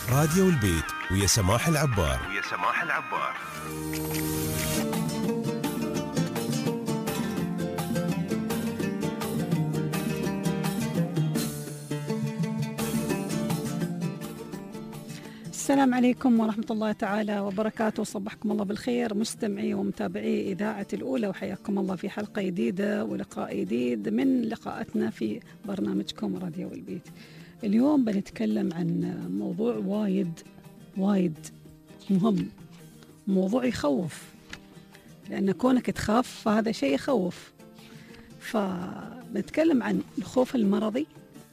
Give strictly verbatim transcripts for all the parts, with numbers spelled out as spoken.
راديو البيت ويا سماح العبار ويا سماح العبار. السلام عليكم ورحمة الله تعالى وبركاته. صبحكم الله بالخير مستمعي ومتابعي إذاعة الأولى، وحياكم الله في حلقة جديدة ولقاء جديد من لقاءاتنا في برنامجكم راديو البيت. اليوم بنتكلم عن موضوع وايد وايد مهم، موضوع يخوف، لأن كونك تخاف فهذا شيء يخوف. فبنتكلم عن الخوف المرضي،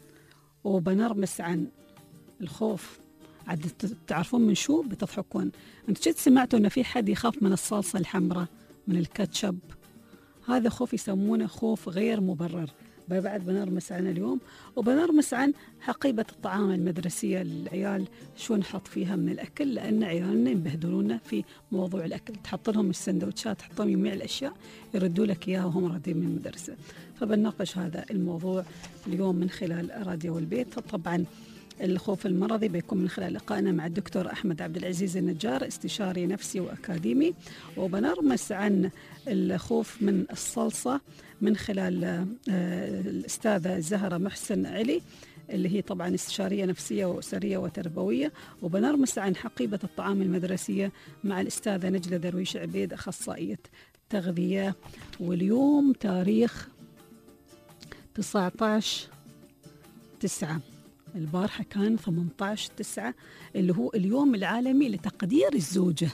وبنرمس عن الخوف. عاد تعرفون من شو بتضحكون؟ انتوا شد سمعتوا ان في حد يخاف من الصلصة الحمراء، من الكاتشب؟ هذا خوف يسمونه خوف غير مبرر. بعد بنرمس عنه اليوم، وبنرمس عن حقيبة الطعام المدرسية للعيال، شو نحط فيها من الأكل، لأن عيالنا ينبهدلونا في موضوع الأكل. تحط لهم السندوتشات، تحط لهم جميع الأشياء، يردوا لك إياها وهم راضين من المدرسة. فبنناقش هذا الموضوع اليوم من خلال راديو البيت. طبعا الخوف المرضي بيكون من خلال لقائنا مع الدكتور أحمد عبد العزيز النجار، استشاري نفسي وأكاديمي، وبنرمس عن الخوف من الصلصة من خلال الأستاذة زهرة محسن علي، اللي هي طبعا استشارية نفسية وأسرية وتربوية. وبنرمس عن حقيبة الطعام المدرسية مع الأستاذة نجلة درويش عبيد، أخصائية تغذية. واليوم تاريخ تسعة عشر تسعة، البارحة كان ثمانية عشر تسعة، اللي هو اليوم العالمي لتقدير الزوجة.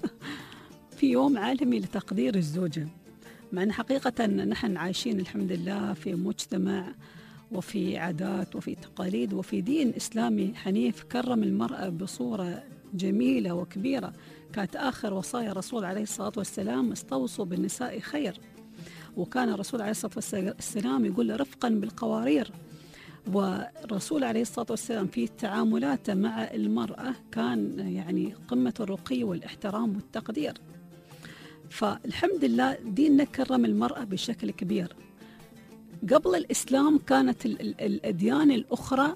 في يوم عالمي لتقدير الزوجة، مع أن حقيقة نحن عايشين الحمد لله في مجتمع وفي عادات وفي تقاليد وفي دين إسلامي حنيف كرم المرأة بصورة جميلة وكبيرة. كانت آخر وصايا الرسول عليه الصلاة والسلام: استوصوا بالنساء خير. وكان الرسول عليه الصلاة والسلام يقول رفقا بالقوارير. والرسول عليه الصلاة والسلام في تعاملاته مع المرأة كان يعني قمة الرقي والاحترام والتقدير. فالحمد لله ديننا كرم المرأة بشكل كبير. قبل الإسلام كانت ال ال الأديان الأخرى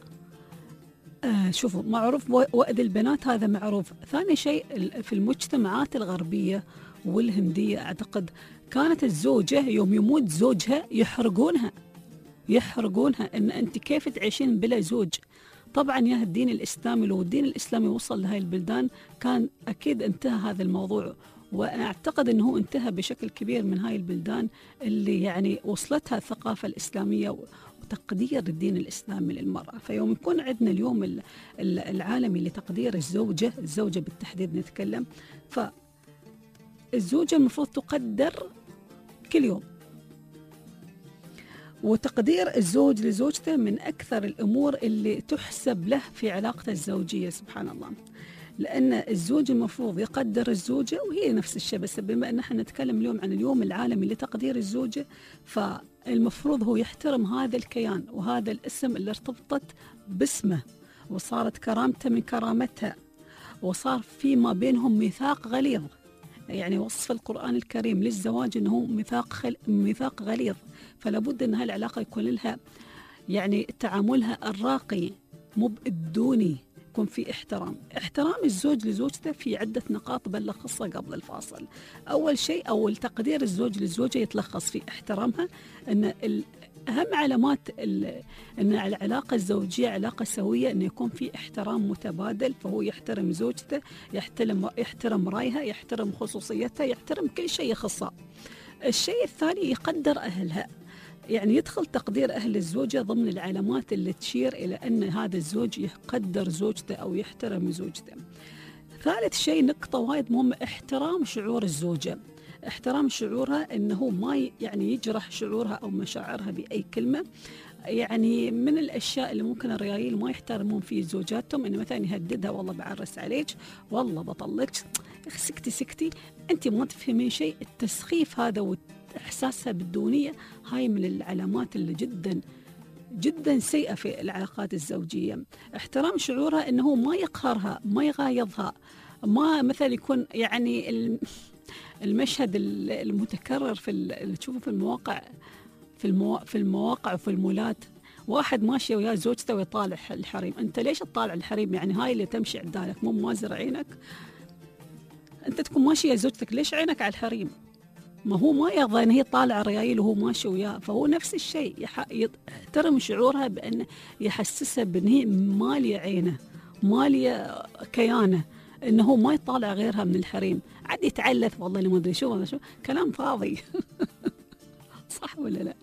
آه شوفوا معروف وأد البنات، هذا معروف. ثاني شيء في المجتمعات الغربية والهندية أعتقد كانت الزوجة يوم يموت زوجها يحرقونها يحرقونها إن أنت كيف تعيشين بلا زوج. طبعا يا الدين الإسلامي، لو الدين الإسلامي وصل لهاي البلدان كان أكيد انتهى هذا الموضوع. وأنا أعتقد أنه انتهى بشكل كبير من هاي البلدان اللي يعني وصلتها الثقافة الإسلامية وتقدير الدين الإسلامي للمرأة. فيوم يكون عندنا اليوم العالمي لتقدير الزوجة، الزوجة بالتحديد نتكلم، فالزوجة المفروض تقدر كل يوم. وتقدير الزوج لزوجته من أكثر الأمور اللي تحسب له في علاقته الزوجية، سبحان الله. لأن الزوج المفروض يقدر الزوجة، وهي نفس الشيء. بس بما أن احنا نتكلم اليوم عن اليوم العالمي لتقدير الزوجة، فالمفروض هو يحترم هذا الكيان وهذا الاسم اللي ارتبطت باسمه، وصارت كرامته من كرامتها، وصار في ما بينهم ميثاق غليظ. يعني وصف القرآن الكريم للزواج أنه ميثاق خل... ميثاق غليظ. فلا بد أن هالعلاقة يكون لها يعني تعاملها الراقي مو الدوني، يكون في احترام. احترام الزوج لزوجته في عدة نقاط بلخصها قبل الفاصل. أول شيء، أول تقدير الزوج للزوجة يتلخص في احترامها. أن أهم علامات أن العلاقة الزوجية علاقة سوية أن يكون في احترام متبادل. فهو يحترم زوجته، يحترم يحترم رأيها، يحترم خصوصيتها، يحترم كل شيء يخصها. الشيء الثاني يقدر أهلها. يعني يدخل تقدير أهل الزوجة ضمن العلامات اللي تشير إلى أن هذا الزوج يقدر زوجته أو يحترم زوجته. ثالث شيء نقطة وايد مهمة، احترام شعور الزوجة. احترام شعورها، أنه ما يعني يجرح شعورها أو مشاعرها بأي كلمة. يعني من الأشياء اللي ممكن الرجال ما يحترمون في زوجاتهم إنه مثلا يهددها: والله بعرس عليك، والله بطلقك، سكتي سكتي، أنت ما تفهمين شيء. التسخيف هذا وإحساسها بالدونية، هاي من العلامات اللي جدا جدا سيئة في العلاقات الزوجية. احترام شعورها، أنه ما يقهرها، ما يغايظها، ما مثلا يكون يعني المشهد المتكرر في اللي تشوفه في المواقع في المو... في المواقع وفي المولات، واحد ماشي ويا زوجته ويطالع الحريم، أنت ليش تطالع الحريم؟ يعني هاي اللي تمشي عدالك مو مازر عينك؟ أنت تكون ماشي يا زوجتك ليش عينك على الحريم؟ ما هو ما يرضى ان هي طالعه ريايل وهو ماشي وياه، فهو نفس الشيء يحترم شعورها بان يحسسها بان هي ماليه عينه ماليه كيانه، انه ما يطالع غيرها من الحريم، عاد يتعلث والله اللي ما ادري شو هذا شو كلام فاضي. صح ولا لا؟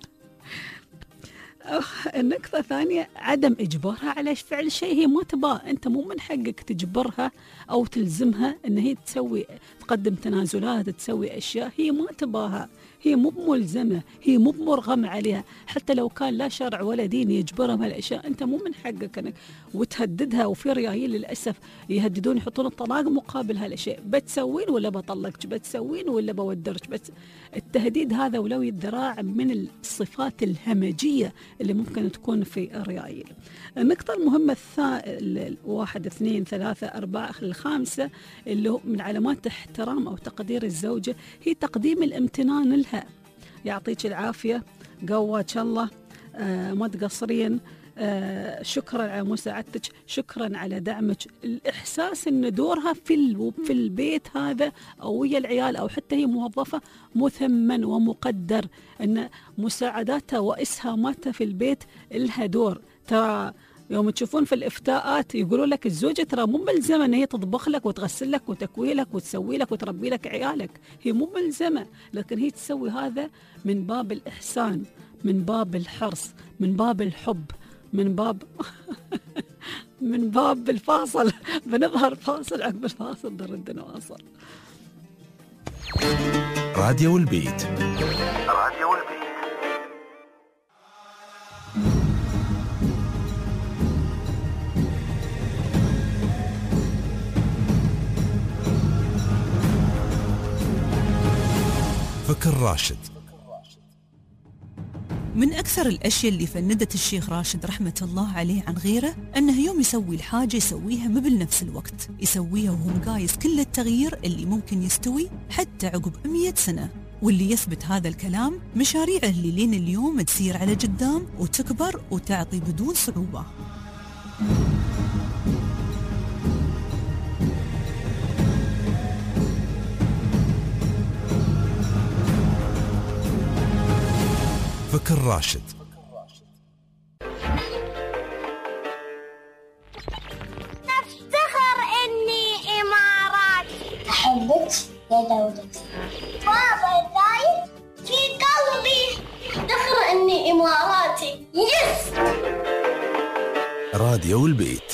النقطة الثانية عدم إجبارها على فعل شيء هي ما تباه. أنت مو من حقك تجبرها أو تلزمها أن هي تسوي تقدم تنازلات تسوي أشياء هي ما تباها، هي مو ملزمة، هي مو مرغمة عليها، حتى لو كان لا شرع ولا دين يجبرها بهالأشياء أنت مو من حقك أنك وتهددها. وفي ريايل للأسف يهددون يحطون الطلاق مقابل هالأشياء، بتسوين ولا بطلقك، بتسوين ولا بودرك. بس التهديد هذا ولو الذراع من الصفات الهمجية اللي ممكن تكون في الريايل. النقطة المهمة الثالثة واحد اثنين ثلاثة أربعة الخامسة اللي هو من علامات احترام أو تقدير الزوجة هي تقديم الامتنان لها. يعطيك العافية، قواك الله، آه ما تقصرين، آه شكرا على مساعدتك، شكرا على دعمك. الإحساس أن دورها في في البيت هذا أو ويا العيال أو حتى هي موظفة مثمن ومقدر، أن مساعداتها وإسهاماتها في البيت لها دور. ترى يوم تشوفون في الإفتاءات يقولوا لك الزوجة ترى مو ملزمة أن هي تطبخ لك وتغسل لك وتكوي لك وتسوي لك وتربي لك عيالك، هي مو ملزمة، لكن هي تسوي هذا من باب الإحسان، من باب الحرص، من باب الحب، من باب من باب الفاصل. بنظهر فاصل، عقب الفاصل نرد نواصل. راديو البيت. راديو البيت. فكر راشد. من أكثر الأشياء اللي فندت الشيخ راشد رحمة الله عليه عن غيره أنه يوم يسوي الحاجة يسويها مو بنفس الوقت، يسويها وهو مقايس كل التغيير اللي ممكن يستوي حتى عقب مئة سنة. واللي يثبت هذا الكلام مشاريعه اللي لين اليوم تسير على قدام وتكبر وتعطي بدون صعوبة. فكر راشد. أفتخر إني إماراتي. أحبك يا دولتي. بابا دايم في قلبي. أفتخر إني إماراتي. يس. راديو البيت.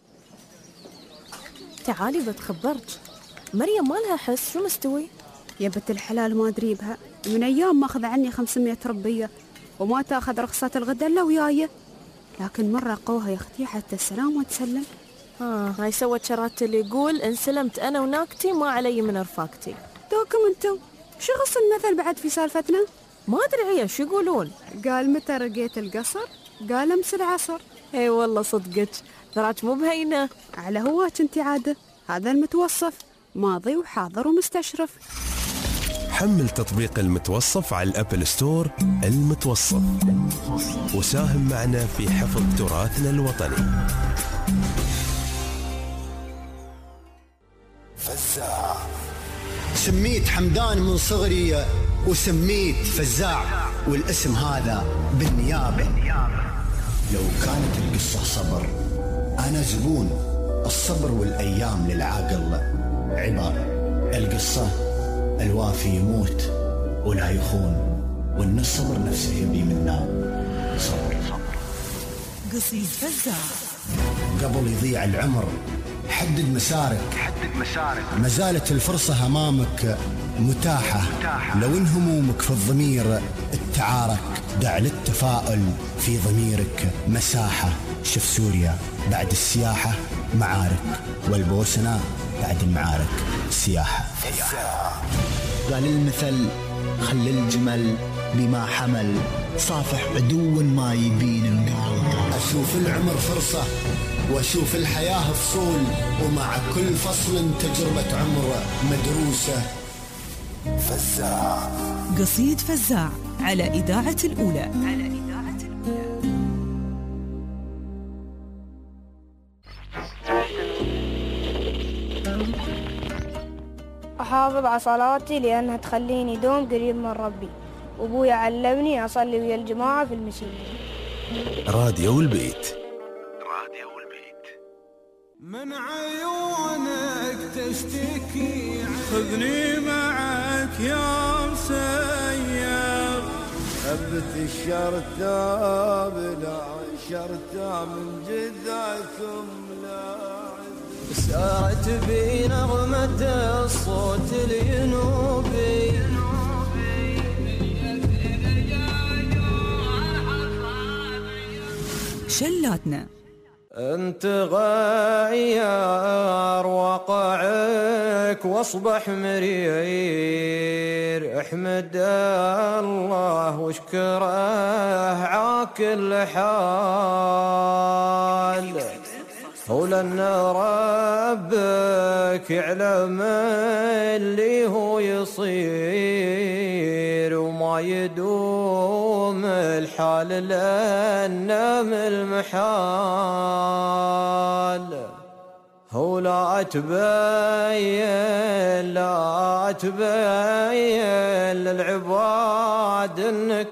تعالي بتخبرك، مريم ما لها حس، شو مستوي؟ يا بنت الحلال ما أدري بها، من أيام ما أخذ عني خمسمية ربية وما تأخذ رخصة الغدا إلا وياي، لكن مرة قوها يا أختي حتى السلام وتسلم. آه هاي سوت شرات اللي يقول إن سلمت أنا وناكتي ما علي من رفاقتي. دوكم أنتم شو غص المثل بعد في سالفتنا؟ ما أدري هي شو يقولون. قال متى رقيت القصر؟ قال أمس العصر. اي والله صدقك، تراك مو بهينة. على هواك انت عادة، هذا المتوصف ماضي وحاضر ومستشرف. حمل تطبيق المتوصف على الأبل ستور. المتوصف، وساهم معنا في حفظ تراثنا الوطني. فزاع. سميت حمدان من صغري وسميت فزاع، والاسم هذا بالنيابة. لو كانت القصة صبر أنا زبون الصبر، والأيام للعاقل عبر. القصة الوافي يموت ولا يخون، وإن الصبر نفسه يبي منا صبر. قصيد فزاع. قبل يضيع العمر حدد مسارك، حدد مسارك. ما زالت الفرصة أمامك متاحة، لو إن همومك في الضمير التعارك، دع للتفاؤل في ضميرك مساحة. شوف سوريا بعد السياحة معارك، والبوسنة بعد المعارك سياحة. قال المثل خل الجمل بما حمل، صافح عدو ما يبين النار. أشوف العمر فرصة وأشوف الحياة فصول، ومع كل فصل تجربة عمر مدروسة. فزاع. قصيد فزاع على إذاعة الأولى. على إذاعة الأولى. أحافظ على صلاتي لأنها تخليني دوم قريب من ربي، وأبوي علمني أصلي ويا الجماعة في المسجد. راديو البيت. راديو البيت. من عيونك تشتكي خذني معك يا مسير، ثبت الشرطة بلا شرطة من جذعكم لاعب، سارت بي نغمة الصوت الينوبي، شلاتنا. انت غير وقعك واصبح مرير، احمد الله واشكره عاكل حال، ولأن ربك يعلم اللي هو يصير، وما يدوم الحال لأنه من المحال. ولا تبين لا تبين للعباد انك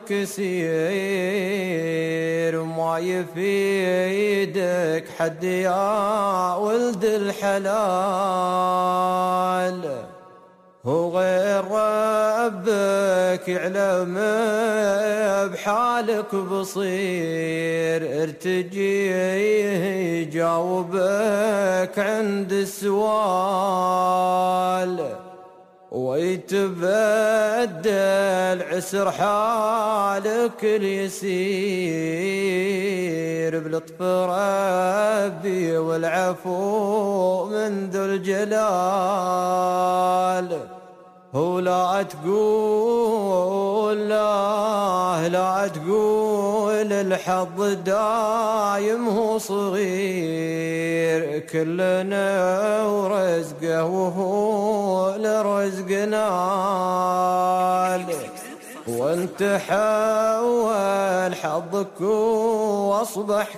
كثير، وما يفيدك حد يا ولد الحلال، وغير ربك يعلم بحالك بصير، ارتجيه يجاوبك عند السؤال، ويتبدل عسر حالك اليسير بلطف ربي والعفو من ذو الجلال. ولا تقول لا لا تقول الحظ دايم هو صغير، كلنا ورزقه وهو لرزقنا، وانت حول حظك واصبح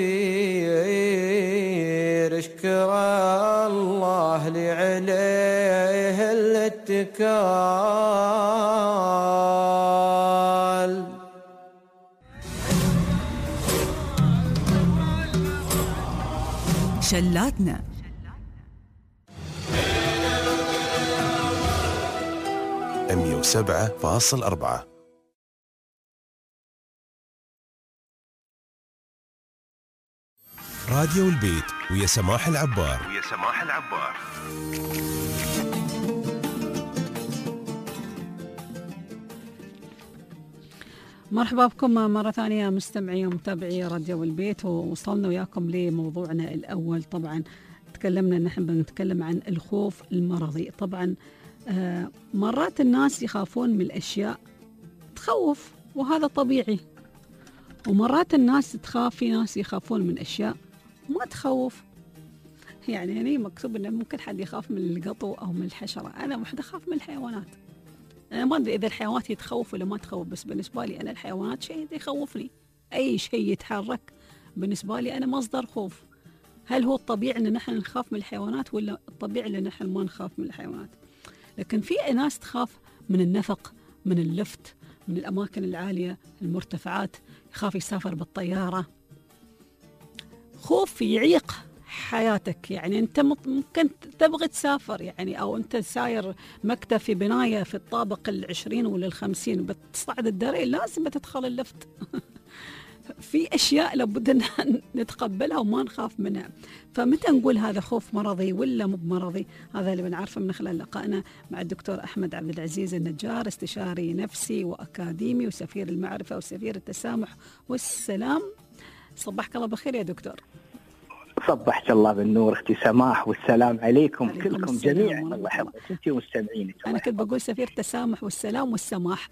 كبير، اشكر الله لي عليه الاتكال. شلاتنا. مية وسبعة فاصل أربعة. راديو البيت ويا سماح العبار. ويا سماح العبار. مرحبا بكم مرة ثانية مستمعي ومتابعي راديو البيت، ووصلنا وياكم لموضوعنا الأول. طبعا تكلمنا ان احنا بنتكلم عن الخوف المرضي. طبعا آه مرات الناس يخافون من الأشياء تخوف، وهذا طبيعي، ومرات الناس تخاف، في ناس يخافون من أشياء ما تخوف. يعني هني مكتوب انه ممكن حد يخاف من القطو او من الحشرة، انا واحدة اخاف من الحيوانات. انا ما ادري اذا الحيوانات تخوف ولا ما تخوف، بس بالنسبة لي انا الحيوانات شيء يخوفني. اي شيء يتحرك بالنسبة لي انا مصدر خوف. هل هو الطبيعي ان نحن نخاف من الحيوانات، ولا الطبيعي ان نحن ما نخاف من الحيوانات؟ لكن في ناس تخاف من النفق، من اللفت، من الاماكن العالية، المرتفعات، يخاف يسافر بالطيارة. خوف يعيق حياتك. يعني أنت ممكن تبغى تسافر، يعني أو أنت ساير مكتب في بناية في الطابق العشرين ولا الخمسين، بتصعد الدري لازم تدخل اللفت. في أشياء لابد أن نتقبلها وما نخاف منها. فمتى نقول هذا خوف مرضي ولا مو مرضي؟ هذا اللي بنعرفه من خلال لقائنا مع الدكتور أحمد عبد العزيز النجار، استشاري نفسي وأكاديمي وسفير المعرفة وسفير التسامح والسلام. صبحك الله بخير يا دكتور. صبحك الله بالنور اختي سماح، والسلام عليكم, عليكم كلكم جميعا. الله يحفظك انت ومستمعينك. انا كنت بقول سفير التسامح والسلام والسماح.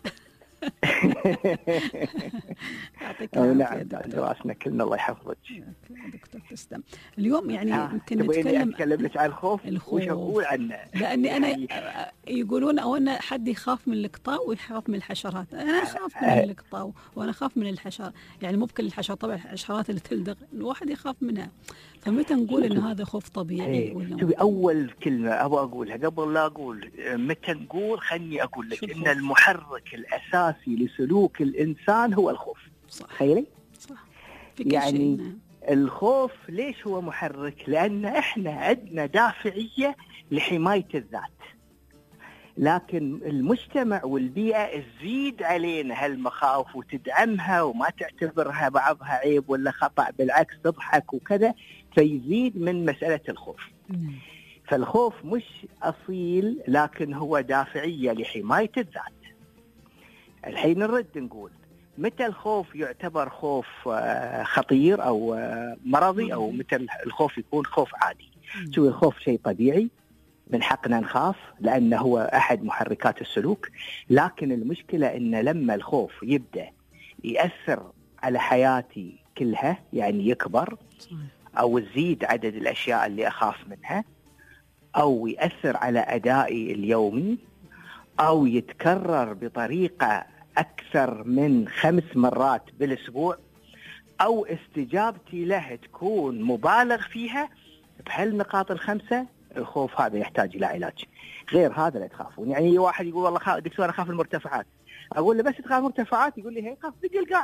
يعطيك العافيه دكتور. راسنا كلنا الله يحفظك دكتور. تسلم. اليوم يعني آه. يمكن نتكلم اتكلم لك عن الخوف. الخوف وش اقول عنه؟ لاني انا يقولون او ان حد يخاف من القطاو ويخاف من الحشرات. انا اخاف من القطاو وانا اخاف من الحشرات، يعني مو بكل الحشرات طبعا، الحشرات اللي تلدغ الواحد يخاف منها. فمتى نقول ان هذا خوف طبيعي ولا شوفي اول كلمه ابغى اقولها قبل لا اقول متى نقول، خلني اقول لك ان المحرك الاساسي لسلوك الانسان هو الخوف. صح. تخيلي صح. يعني الخوف ليش هو محرك؟ لان احنا عندنا دافعيه لحمايه الذات، لكن المجتمع والبيئة تزيد علينا هالمخاوف وتدعمها وما تعتبرها بعضها عيب ولا خطأ، بالعكس تضحك وكذا، فيزيد من مسألة الخوف. فالخوف مش أصيل، لكن هو دافعية لحماية الذات. الحين نرد نقول متى الخوف يعتبر خوف خطير أو مرضي، أو متى الخوف يكون خوف عادي. شو الخوف شيء طبيعي، من حقنا نخاف لأنه هو أحد محركات السلوك، لكن المشكلة إن لما الخوف يبدأ يأثر على حياتي كلها، يعني يكبر أو يزيد عدد الأشياء اللي أخاف منها، أو يأثر على أدائي اليومي، أو يتكرر بطريقة أكثر من خمس مرات بالأسبوع، أو استجابتي له تكون مبالغ فيها، بهالنقاط الخمسة الخوف هذا يحتاج إلى علاج. غير هذا لا تخافون. يعني واحد يقول والله خا... دكتور أنا أخاف المرتفعات، أقول له بس تخاف مرتفعات، يقول لي هي خاف دق القاع.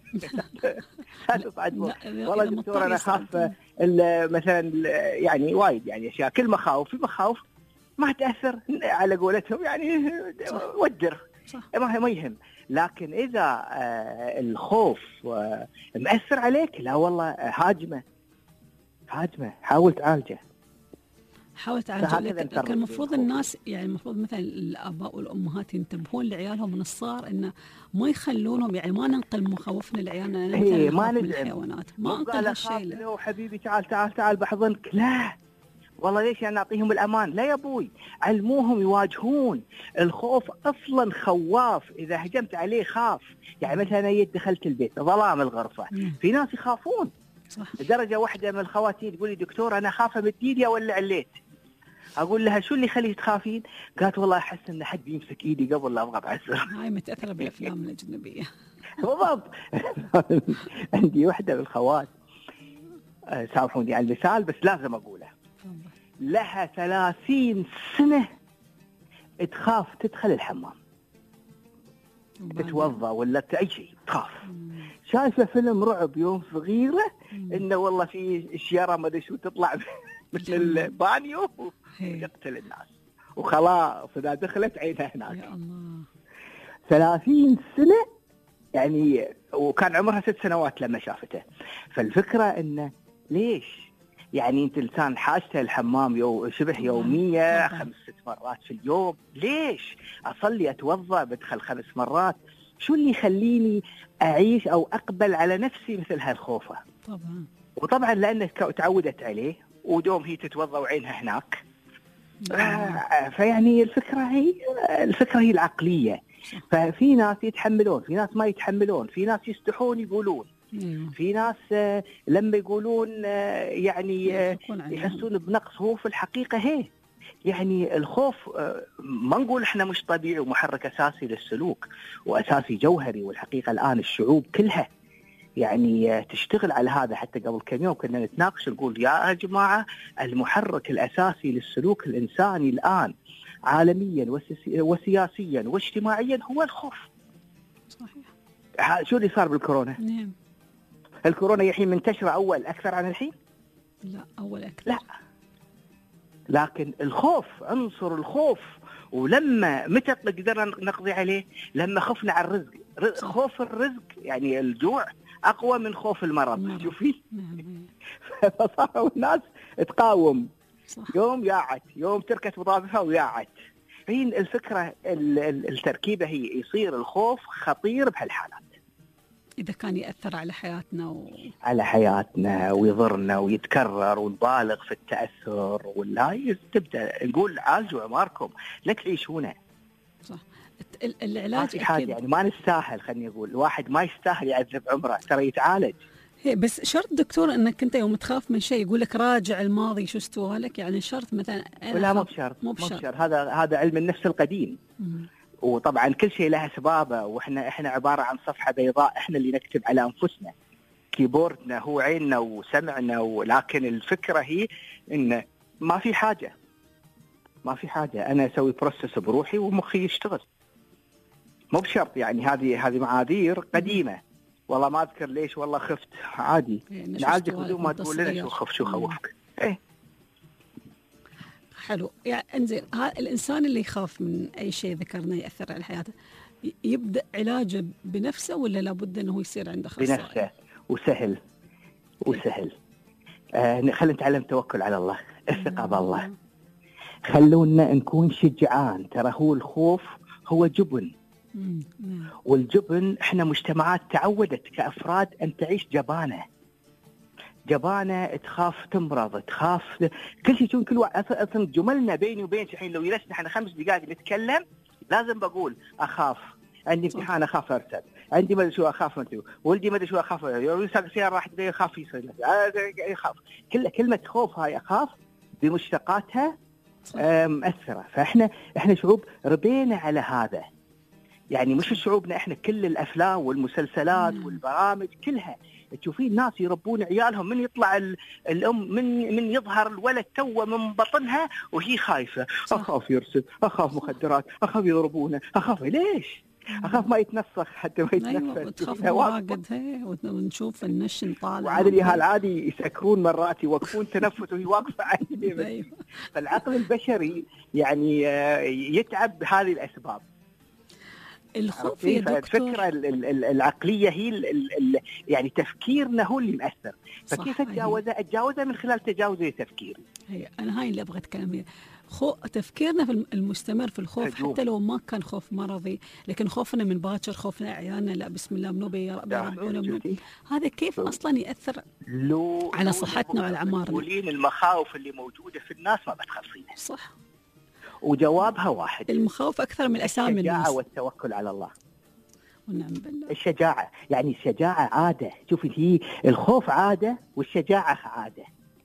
والله دكتور أنا أخاف مثلا، يعني وايد يعني أشياء، كل مخاوف في مخاوف ما تأثر على قولتهم، يعني ودر ما هي ما يهم. لكن إذا الخوف مأثر عليك، لا والله هاجمه هاجمه حاول تعالجه. حاول تعالج. لكن المفروض الناس، يعني المفروض مثلا الآباء والأمهات ينتبهون لعيالهم من الصغر، إنه ما يخلونهم، يعني ما ننقل مخاوفنا لعيالنا. أنا مثلا ما من الحيوانات ما أنقل هالشيء. لا حبيبي تعال تعال تعال بحضنك، لا والله ليش أنا أعطيهم الأمان؟ لا يا أبوي، علموهم يواجهون الخوف. أصلا خواف، إذا هجمت عليه خاف. يعني مثلا أنا دخلت البيت ظلام الغرفة، في ناس يخافون. صح. لدرجة واحدة من الخواتيم تقول لي دكتور أنا خافة من إيدي ولا عليت. أقول لها شو اللي يخليك تخافين؟ قالت والله أحس إن حد بيمسك إيدي قبل لا أبغى بعسر. هاي متأثرة بالأفلام الأجنبية. بالضبط. عندي واحدة من الخوات، سامحوني على المثال بس لازم أقوله، لها ثلاثين سنة تخاف تدخل الحمام، تتوضأ ولا أي شيء تخاف. شايفة فيلم رعب يوم صغيرة إنه والله في شيارة ما أدري شو تطلع من البانيو ويقتل الناس، وخلاص إذا دخلت عينها هناك. يا الله. ثلاثين سنة يعني، وكان عمرها ست سنوات لما شافته. فالفكرة إنه ليش يعني أنت إنسان حاجته الحمام يو شبه يومية خمس ست مرات في اليوم، ليش أصلي أتوضأ بدخل خمس مرات؟ شو اللي يخليني أعيش أو أقبل على نفسي مثل هالخوفة؟ طبعا. وطبعا لأنك تعودت عليه ودوم هي تتوضأ وعينها هناك. آه فيعني الفكرة هي الفكرة هي العقلية. ففي ناس يتحملون، في ناس ما يتحملون، في ناس يستحون يقولون، في ناس آه لما يقولون آه يعني آه يحسون بنقص. هو في الحقيقة هي يعني الخوف آه ما نقول احنا مش طبيعي ومحرك أساسي للسلوك وأساسي جوهري، والحقيقة الآن الشعوب كلها يعني تشتغل على هذا. حتى قبل كم يوم كنا نتناقش نقول يا جماعة المحرك الأساسي للسلوك الإنساني الآن عالميا وسياسيا واجتماعيا هو الخوف. صحيح. شو اللي صار بالكورونا؟ نعم. الكورونا الحين منتشرة أول أكثر عن الحين؟ لا أول أكثر. لا، لكن الخوف، عنصر الخوف، ولما متى قدرنا نقضي عليه؟ لما خفنا على الرزق. خوف الرزق يعني الجوع أقوى من خوف المرض. شوفي. فصاروا الناس تقاوم. صح. يوم ياعت، يوم تركت مضافها وياعت. هين الفكرة التركيبة هي يصير الخوف خطير بهالحالات إذا كان يأثر على حياتنا و... على حياتنا ويضرنا ويتكرر ونبالغ في التأثر، ولا تبدأ نقول عالجوا عماركم لا تعيشونه. صح. العلاج أكيد يعني ما نستاهل، خلني أقول الواحد ما يستاهل يعذب عمره، ترى يتعالج. هي بس شرط دكتور انك انت يوم تخاف من شيء يقول لك راجع الماضي شو استوى لك، يعني شرط مثلا لا مو بشرط مو بشرط بشرط هذا هذا علم النفس القديم. مم. وطبعا كل شيء له اسبابه، واحنا احنا عباره عن صفحه بيضاء احنا اللي نكتب على انفسنا. كيبوردنا هو عيننا وسمعنا، ولكن الفكره هي ان ما في حاجه ما في حاجه انا اسوي بروسس بروحي ومخي يشتغل. مو بشرط يعني هذه هذه معاذير قديمه، والله ما اذكر ليش والله خفت، عادي نعالجك بدون ما تقول لنا شو خف شو خوفك. ايه حلو. يعني انزين هذا الانسان اللي يخاف من اي شيء ذكرنا ياثر على حياته، يبدا علاجه بنفسه ولا لابد انه يصير عنده اخصائي؟ بنفسه، وسهل وسهل. آه خلينا نتعلم التوكل على الله، الثقه بالله. خلونا نكون شجعان، ترى هو الخوف هو جبن. والجبن احنا مجتمعات تعودت كافراد ان تعيش جبانه جبانه، تخاف تمرض، تخاف كل شيء. يكون كل واحد اصلا جملنا بيني وبينك الحين لو جلسنا احنا خمس دقائق نتكلم لازم بقول اخاف، عندي امتحان اخاف ارتب، عندي ما ادري شو اخاف متى، ولدي ما ادري شو اخاف، يسوق سياره راح تبي اخاف يصير يخاف. كل كلمه خوف هاي اخاف بمشتقاتها مؤثره. فاحنا احنا شعوب ربينا على هذا، يعني مش شعوبنا احنا كل الافلام والمسلسلات والبرامج كلها تشوفين ناس يربون عيالهم من يطلع الام من من يظهر الولد توه من بطنها وهي خايفه، اخاف يرسل، اخاف مخدرات، اخاف يضربونه، اخاف ليش؟ اخاف ما يتنسخ حتى ما يتنفس. ايوه وتخاف مواقد هي ونشوف النشن طالع. وعادي هالعادي يسكرون مرات يوقفون تنفس وهي واقفه عادي. ايوه فالعقل البشري يعني يتعب بهذه الاسباب. الخوف يا دكتور، الفكرة العقلية هي ال ال يعني تفكيرنا هو اللي مأثر. فكيف اتجاوزه؟ اتجاوزه من خلال تجاوزي تفكيري. هي انا هاي اللي ابغى اتكلم فيها. خو تفكيرنا في المستمر في الخوف هجوم. حتى لو ما كان خوف مرضي، لكن خوفنا من باكر، خوفنا عيالنا لا بسم الله منو بيربعونا منو، هذا كيف اصلا ياثر على صحتنا وعلى اعمارنا. تقولين المخاوف اللي موجودة في الناس ما بتخلصينها. صح. وجوابها واحد، المخاوف أكثر من أسامي الناس. الشجاعة والتوكل على الله. ونعم بالله. الشجاعة يعني الشجاعة عادة، شوفي هي الخوف عادة والشجاعة عادة،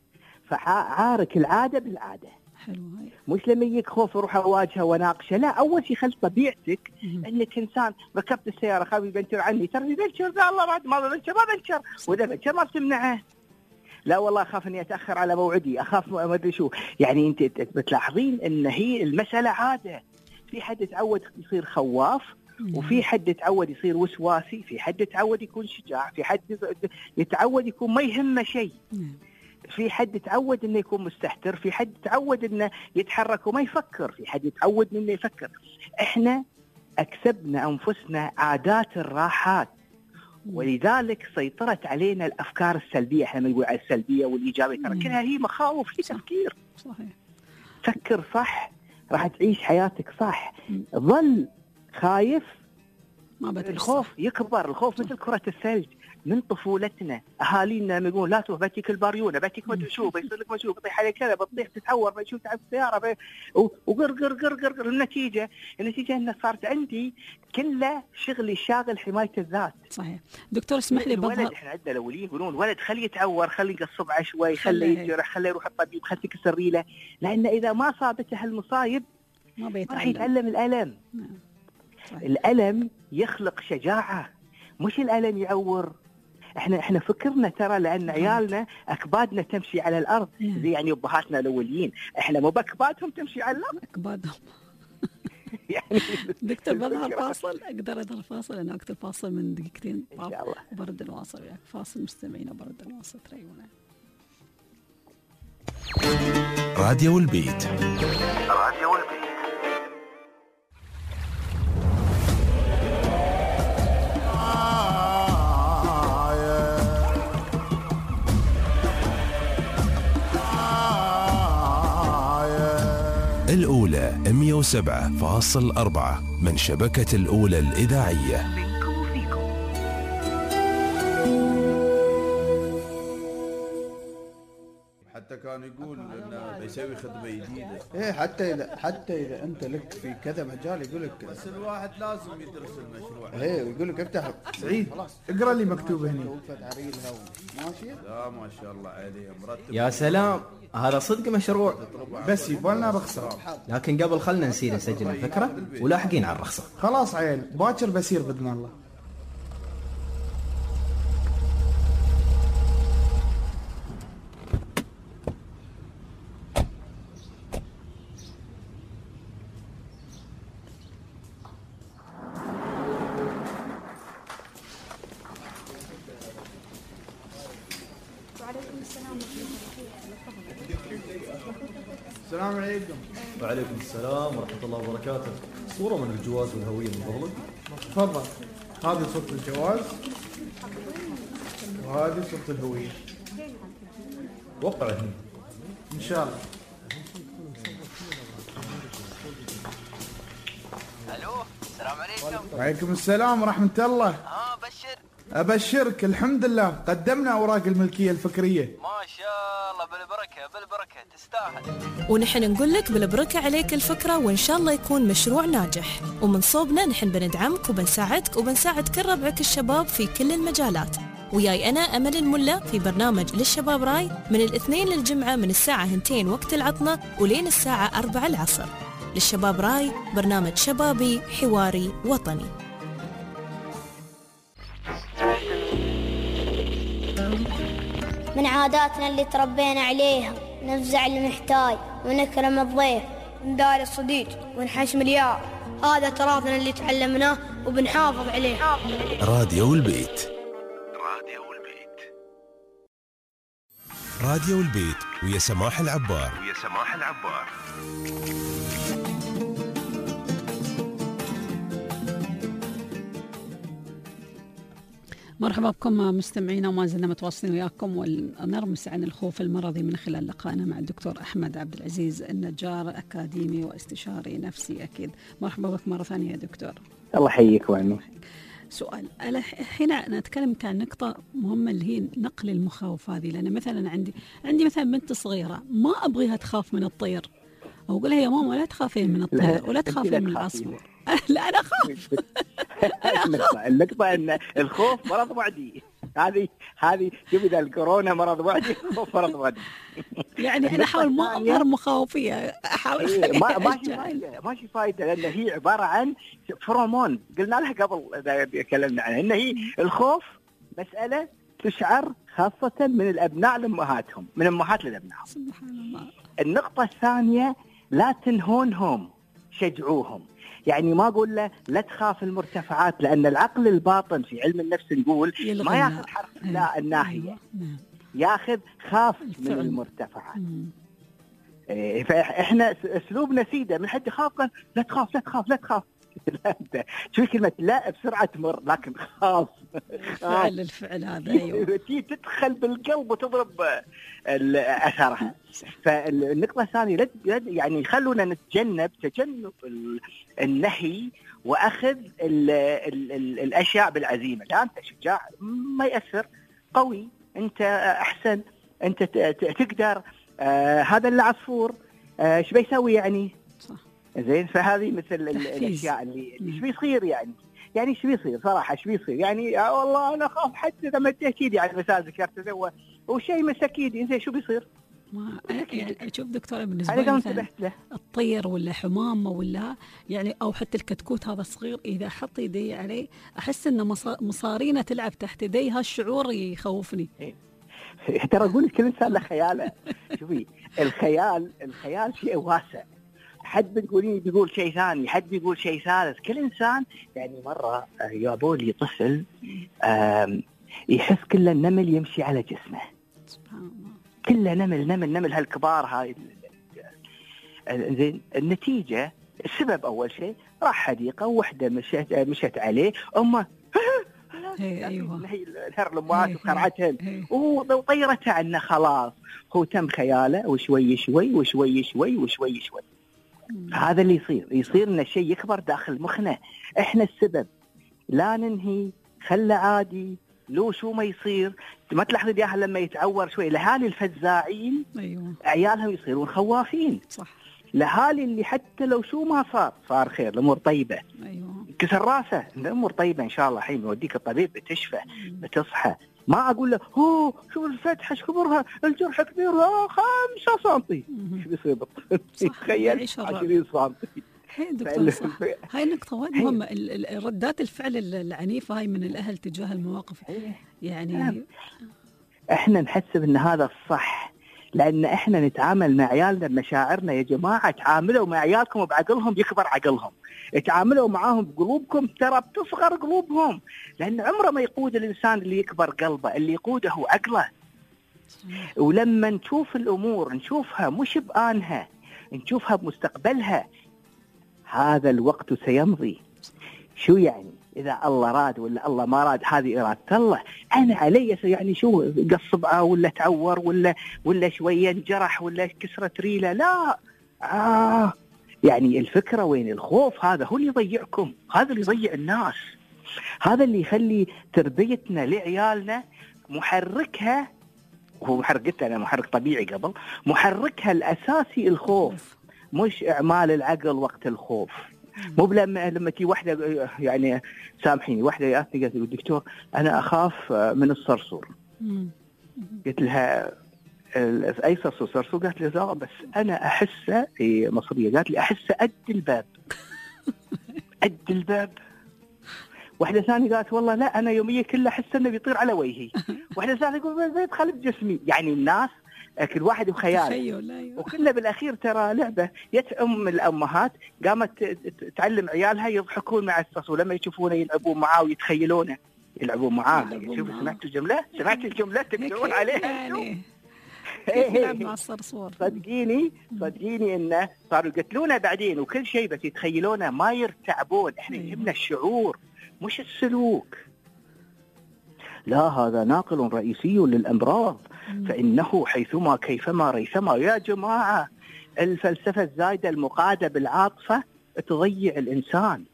فعارك العادة بالعادة. حلو هاي. مش لما يجيك خوف اروح اواجهه واناقشه، لا اول شيء خلي طبيعتك انك انسان ركبت السيارة خاف يبنشر عني، ترى بنشر لا الله بعد ما بنشر ما بنشر، واذا بنشر ما بتمنعه. لا والله أخاف أني أتأخر على موعدي، أخاف ما أدري شو. يعني أنت بتلاحظين أن هي المسألة عادة. في حد يتعود يصير خواف، وفي حد يتعود يصير وسواسي، في حد يتعود يكون شجاع، في حد يتعود يكون ما يهمه شيء، في حد يتعود أنه يكون مستهتر، في حد يتعود أنه يتحرك وما يفكر، في حد يتعود أنه يفكر. إحنا أكسبنا أنفسنا عادات الراحات، ولذلك سيطرت علينا الأفكار السلبية. احنا نقول على السلبية والإيجابية، ترى كلها هي مخاوف، هي تفكير. صحيح. فكر صح راح تعيش حياتك صح. ظل خايف ما الخوف يكبر. الخوف مثل كرة الثلج من طفولتنا. أهالينا يقولون لا تروح بتيك الباريونة، بتيك ما شو بيصير لك ما شو بيطيح عليك كذا، بتطيح تتعور بتشوف تعب السيارة وقر قر قر قر قر. النتيجة النتيجة إن صارت عندي كله شغلي شاغل حماية الذات. صحيح. دكتور اسمح لي بظهر الولد، إحنا عندنا الأولين يقولون ولد خليه يتعور، خليه يقصب شوي، خليه يجرح، خليه يروح الطبيب، خليه تكسر ريله، لأن إذا ما صابته هالمصايب ما راح يتعلم الألم. الألم يخلق شجاعة، مش الألم يعور. احنا احنا فكرنا ترى لان عيالنا اكبادنا تمشي على الارض زي يعني ابهاتنا الاوليين، احنا مو باكبادهم تمشي على الارض. اكبادهم يعني دكتور بظهر فاصل، اقدر اظهر فاصل، انا اكتب فاصل من دقيقتين ان شاء الله. برد الواصل وياك، فاصل مستمعين برد الواصل تريونا. راديو البيت. راديو البيت. الأولى مئة وسبعة فاصل أربعة من شبكة الأولى الإذاعية. حتى حتى كان يقول انه بيسوي خدمه جديده. ايه حتى اذا حتى اذا انت لك في كذا مجال يقول لك بس الواحد لازم يدرس المشروع. ايه يقول لك افتح. سعيد اقرا لي مكتوب هنا. ماشي. لا ما شاء الله عليه مرتب. يا سلام هذا صدق مشروع. بس يبغالنا رخصه. لكن قبل خلنا نسير نسجل الفكره ولاحقين على الرخصه. خلاص عيل باكر بسير باذن الله. السلام عليكم. وعليكم السلام ورحمة الله وبركاته. صورة من الجواز والهوية من فضلك. تفضل. هذه صورة الجواز وهذه صورة الهوية. وقع هنا. إن شاء الله. ألو السلام عليكم. وعليكم السلام ورحمة الله. ها بشر. أبشرك الحمد لله قدمنا أوراق الملكية الفكرية. ما شاء الله بالبركة بالبركة تستاهل. ونحن نقول لك بالبركة عليك الفكرة وإن شاء الله يكون مشروع ناجح. ومن صوبنا نحن بندعمك وبنساعدك وبنساعد كل ربعك الشباب في كل المجالات. وياي أنا أمل الملا في برنامج للشباب راي من الاثنين للجمعة من الساعة اثنتين وقت العطلة ولين الساعة أربعة العصر. للشباب راي برنامج شبابي حواري وطني. من عاداتنا اللي تربينا عليها نفزع المحتاج ونكرم الضيف ندار الصديق ونحشم الياء. هذا تراثنا اللي تعلمناه وبنحافظ عليه. راديو البيت. راديو البيت. راديو البيت ويا سماح العبار. ويا سماح العبار. مرحبا بكم مستمعينا وما زلنا متواصلين وياكم ونرمس عن الخوف المرضي من خلال لقائنا مع الدكتور أحمد عبد العزيز النجار أكاديمي واستشاري نفسي أكيد. مرحبا بك مرة ثانية يا دكتور. الله يحييك وعنه. سؤال هنا نتكلم عن نقطة مهمة اللي هي نقل المخاوف هذه، لأن مثلا عندي عندي مثلا بنت صغيرة ما أبغيها تخاف من الطير، أقول لها يا ماما لا تخافين من الطير ولا تخافين من العصفور. لا أنا أخاف. النقطة أن الخوف مرض معدي. هذه هذه شوف إذا الكورونا مرض معدي الخوف مرض معدي. يعني أنا أحاول ما أظهر مخاوفية، أحاول ما ماشي فايدة ماشي فايدة لأن هي عبارة عن فرومون قلنا لها قبل إذا تكلمنا عنها إن هي الخوف مسألة تشعر خاصة من الأبناء لأمهاتهم من أمهات للأبناء. سبحان الله. النقطة الثانية لا تنهونهم شجعوهم. يعني ما أقول له لا تخاف المرتفعات لأن العقل الباطن في علم النفس يقول ما يأخذ حرف لا الناهية يأخذ خاف من المرتفعات. إيه فإحنا أسلوبنا سيدة من حد يخاف لا تخاف لا تخاف لا تخاف. لا أنت شو كلمة لا بسرعة تمر لكن خاف. فعل الفعل هذا أيوة. تدخل بالقلب وتضرب أثرها. فالنقطة الثانية يعني خلونا نتجنب تجنب النهي وأخذ ال ال ال الأشياء بالعزيمة. لا أنت شجاع ما يأثر قوي أنت أحسن أنت تقدر آه هذا العصفور إيش آه بيسوي يعني صح. زين فهذه مثل الأشياء اللي إيش بيصير يعني يعني إيش بيصير صراحة إيش بيصير يعني آه والله أنا أخاف حتى إذا مديت إيدي على المثال ذكرت هو وشيء مسكيدي إنزين شو بيصير؟ ما يعني شوف دكتورة بالنسبة لي مثلا الطير ولا حمامة ولا يعني أو حتى الكتكوت هذا الصغير إذا حط يدي عليه أحس إن مصارينه تلعب تحت يدي هالشعور يخوفني. ترى أقول كل إنسان له خياله. شوفي الخيال الخيال شيء واسع. حد بتقولين بيقول شيء ثاني حد بيقول شيء ثالث. كل إنسان يعني مرة جابوا لي طفل يحس كل النمل يمشي على جسمه. سبحان الله. كله نمل نمل نمل هالكبار هاي. زين النتيجة السبب أول شيء راح حديقة وحدة مشت مشت عليه أمه أيوة هي الهر الأموات وقرعتهم وطيرتها عنه خلاص هو تم خياله وشوي شوي وشوي شوي وشوي شوي. هذا اللي يصير يصير إن الشيء يكبر داخل مخنا. إحنا السبب لا ننهي خله عادي لو شو ما يصير ما تلاحظ اياها لما يتعور شوي. الاهالي الفزاعين ايوه عيالهم يصيرون خوافين. صح. الاهالي اللي حتى لو شو ما صار صار خير الامور طيبه. ايوه كسر راسه الامور طيبه ان شاء الله. الحين يوديك الطبيب بتشفى بتصحى. ما اقول له هو شوف الفتحه ايش كبرها الجرح كبير آه خمسة سنتي شو بيصير تخيل عشرين سنتي. هي دكتور صح. هاي نقطة وايد مهمة. ردات الفعل العنيفة هاي من الأهل تجاه المواقف يعني احنا نحسب ان هذا الصح لان احنا نتعامل مع عيالنا بمشاعرنا. يا جماعة تعاملوا مع عيالكم بعقلهم يكبر عقلهم، تعاملوا معاهم بقلوبكم ترى بتصغر قلوبهم، لان عمره ما يقود الانسان اللي يكبر قلبه، اللي يقوده هو عقله. ولما نشوف الامور نشوفها مش بآنها، نشوفها بمستقبلها، هذا الوقت سيمضي. شو يعني إذا الله راد ولا الله ما راد؟ هذه إرادة الله. أنا علي يعني شو قصبعة ولا تعور ولا ولا شوية انجرح ولا كسرت ريلة؟ لا آه يعني الفكرة وين؟ الخوف هذا هو اللي يضيعكم، هذا اللي يضيع الناس، هذا اللي يخلي تربيتنا لعيالنا محركها، وهو محركتها أنا محرك طبيعي قبل، محركها الأساسي الخوف، مش إعمال العقل وقت الخوف. مو لما لما تي واحدة يعني سامحيني واحدة جاتني قالت لي دكتور أنا أخاف من الصرصور. قلت لها أي صرصور؟ صرصور؟ قالت لي لا بس أنا أحسه، هي مصرية قالت لي أحسه قد الباب. قد الباب. واحدة ثانية قالت والله لا أنا يوميا كله أحس إنه بيطير على وجهي. واحدة ثانية تقول بيدخل بجسمي. يعني الناس كل واحد بخياله، وكله بالأخير ترى لعبة. يت أم الأمهات قامت تعلم عيالها يضحكون مع الصرصور لما يشوفونه يلعبون معاه ويتخيلونه يلعبون معاه. شوف سمعت الجملة؟ سمعت الجملة تبدون عليها كيف يلعب مع الصرصور. صدقيني صدقيني إنه صاروا يقتلونه بعدين وكل شيء بس يتخيلونه ما يرتعبون. إحنا يهمنا الشعور مش السلوك. لا هذا ناقل رئيسي للأمراض فإنه حيثما كيفما ريثما. يا جماعة الفلسفة الزايدة المقادة بالعاطفة تضيع الإنسان.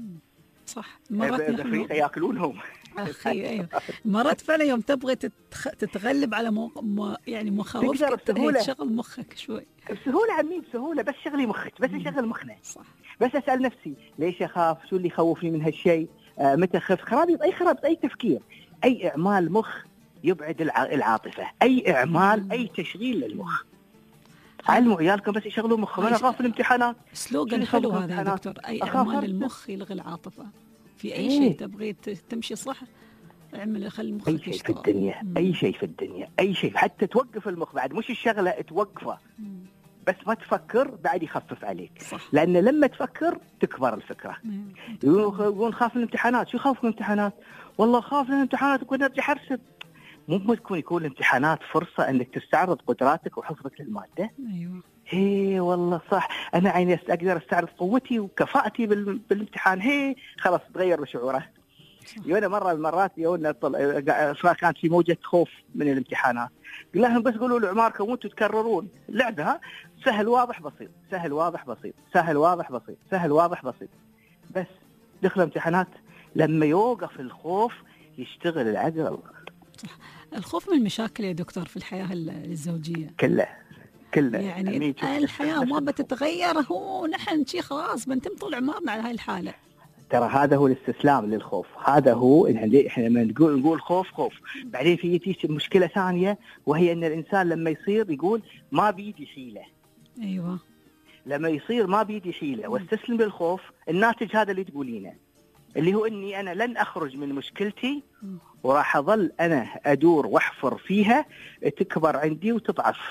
صح. مرات نحن يأكلونهم أخي أيوه مرات فعلا يوم تبغي تتخ... تتغلب على مو... مو... يعني مخاوفك تشغل مخك شوي بسهولة عمي بسهولة. بس شغلي مخك بس شغل مخنا. صح. بس أسأل نفسي ليش أخاف؟ شو اللي يخوفني من هالشيء؟ آه متى خف؟ خرابيط أي خرابيط أي تفكير أي إعمال مخ يبعد العاطفة. أي إعمال أي تشغيل للمخ. علموا عيالكم بس يشغلوا مخهم. أنا أخاف الامتحانات. سلوغان حلو هذا يا دكتور. أي إعمال المخ يلغي العاطفة في أي شيء تبغي تمشي صح اعمل خلي مخك أي شيء في الدنيا. مم. أي شيء في الدنيا أي شيء حتى توقف المخ بعد مش الشغلة توقفه. مم. بس ما تفكر بعد يخفف عليك. صح. لأن لما تفكر تكبر الفكرة. يقولون خاف من الامتحانات. شو خاف من الامتحانات؟ والله خاف من الامتحانات وكنت أرجع أرسب. مو تكون يكون الامتحانات فرصة أنك تستعرض قدراتك وحفظك للمادة. أيوة. هي والله صح أنا عيني أقدر أستعرض قوتي وكفاءتي بالامتحان. هي خلاص تغير بشعوره. يونا مرة من المرات يونا سواء كانت في موجة خوف من الامتحانات قل لهم بس قولوا لعماركم وانتوا تكررون اللعبة. ها سهل واضح بسيط سهل واضح بسيط سهل واضح بسيط سهل واضح بسيط. بس دخل امتحانات لما يوقف الخوف يشتغل العقل. صح. الخوف من المشاكل يا دكتور في الحياة الزوجية كله كله يعني الحياة ما بتتغير. هو نحن شي خلاص بنتم طول عمرنا على هاي الحالة. ترى هذا هو الاستسلام للخوف. هذا هو احنا لما نقول نقول خوف خوف بعدين في تيجي مشكلة ثانية وهي ان الانسان لما يصير يقول ما بيدي حيلة. ايوه لما يصير ما بيدي حيلة واستسلم للخوف الناتج هذا اللي تقولينه اللي هو اني انا لن اخرج من مشكلتي وراح اظل انا ادور واحفر فيها تكبر عندي وتضعف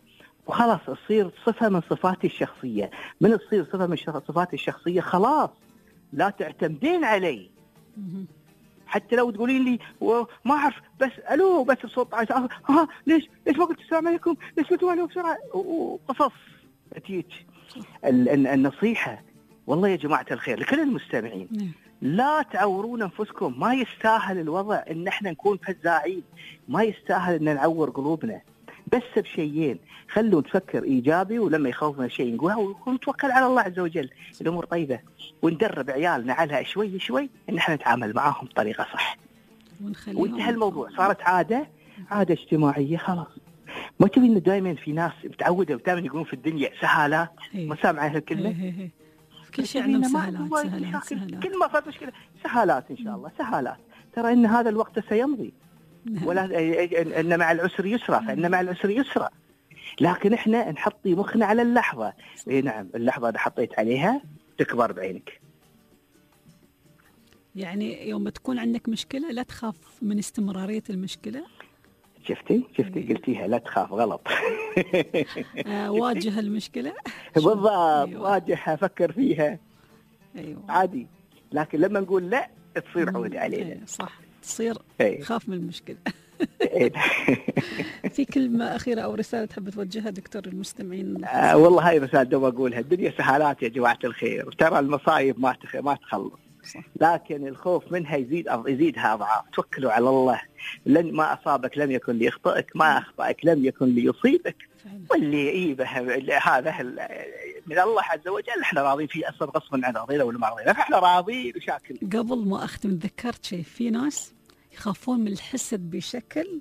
وخلاص تصير صفة من صفاتي الشخصية. من تصير صفة من صفاتي الشخصية خلاص لا تعتمدين علي. حتى لو تقولين لي ما أعرف بس ألو بس بصوت عايز ها ليش ليش ما قلت السلام عليكم ليش قلتوا ألو بسرعة وقصص أتيت. النصيحة والله يا جماعة الخير لكل المستمعين لا تعورون أنفسكم. ما يستاهل الوضع إن احنا نكون فزاعين. ما يستاهل إن نعور قلوبنا بس بشيئين. خلوا نفكر إيجابي ولما يخوفنا شيء نقولها ونتوكل على الله عز وجل الأمور طيبة وندرب عيالنا عليها شوي شوي إن احنا نتعامل معاهم بطريقة صح. وانتهى الموضوع. صارت عادة عادة اجتماعية خلاص. ما تبي إنه دائما في ناس متعودة ودائما يقولون في الدنيا سهالات. ما سامع هالكلمة؟ كل شيء عندهم سهالات سهالات سهالات. كل ما صارت مشكلة سهالات إن شاء الله سهالات. ترى إن هذا الوقت سيمضي. ولا إن مع العسر يسرا فإن مع العسر يسرا. لكن إحنا نحط مخنا على اللحظة. إيه نعم اللحظة اللي حطيت عليها تكبر بعينك. يعني يوم تكون عندك مشكلة لا تخاف من استمرارية المشكلة. شفتي شفتي قلتيها لا تخاف غلط. آه واجه المشكلة. بالضبط أيوة. واجهها فكر فيها. أيوة. عادي. لكن لما نقول لا تصير عود علينا. أيوة صح تصير أيوة. خاف من المشكلة. في كلمة أخيرة أو رسالة تحب توجهها دكتور المستمعين؟ آه والله هاي رسالة دوب أقولها. الدنيا سهالات يا جماعة الخير. ترى المصايب ما تخ... ما تخلص. صح. لكن الخوف منها يزيد يزيدها أضعاف. توكلوا على الله. لن ما أصابك لم يكن ليخطئك ما أخطأك لم يكن ليصيبك. واللي يجيبه هذا من الله عز وجل احنا راضين فيه أصلا غصبا عن رضينا ولا ما رضينا فاحنا راضين وشاكل. قبل ما أختم ذكرت شيء في ناس يخافون من الحسد بشكل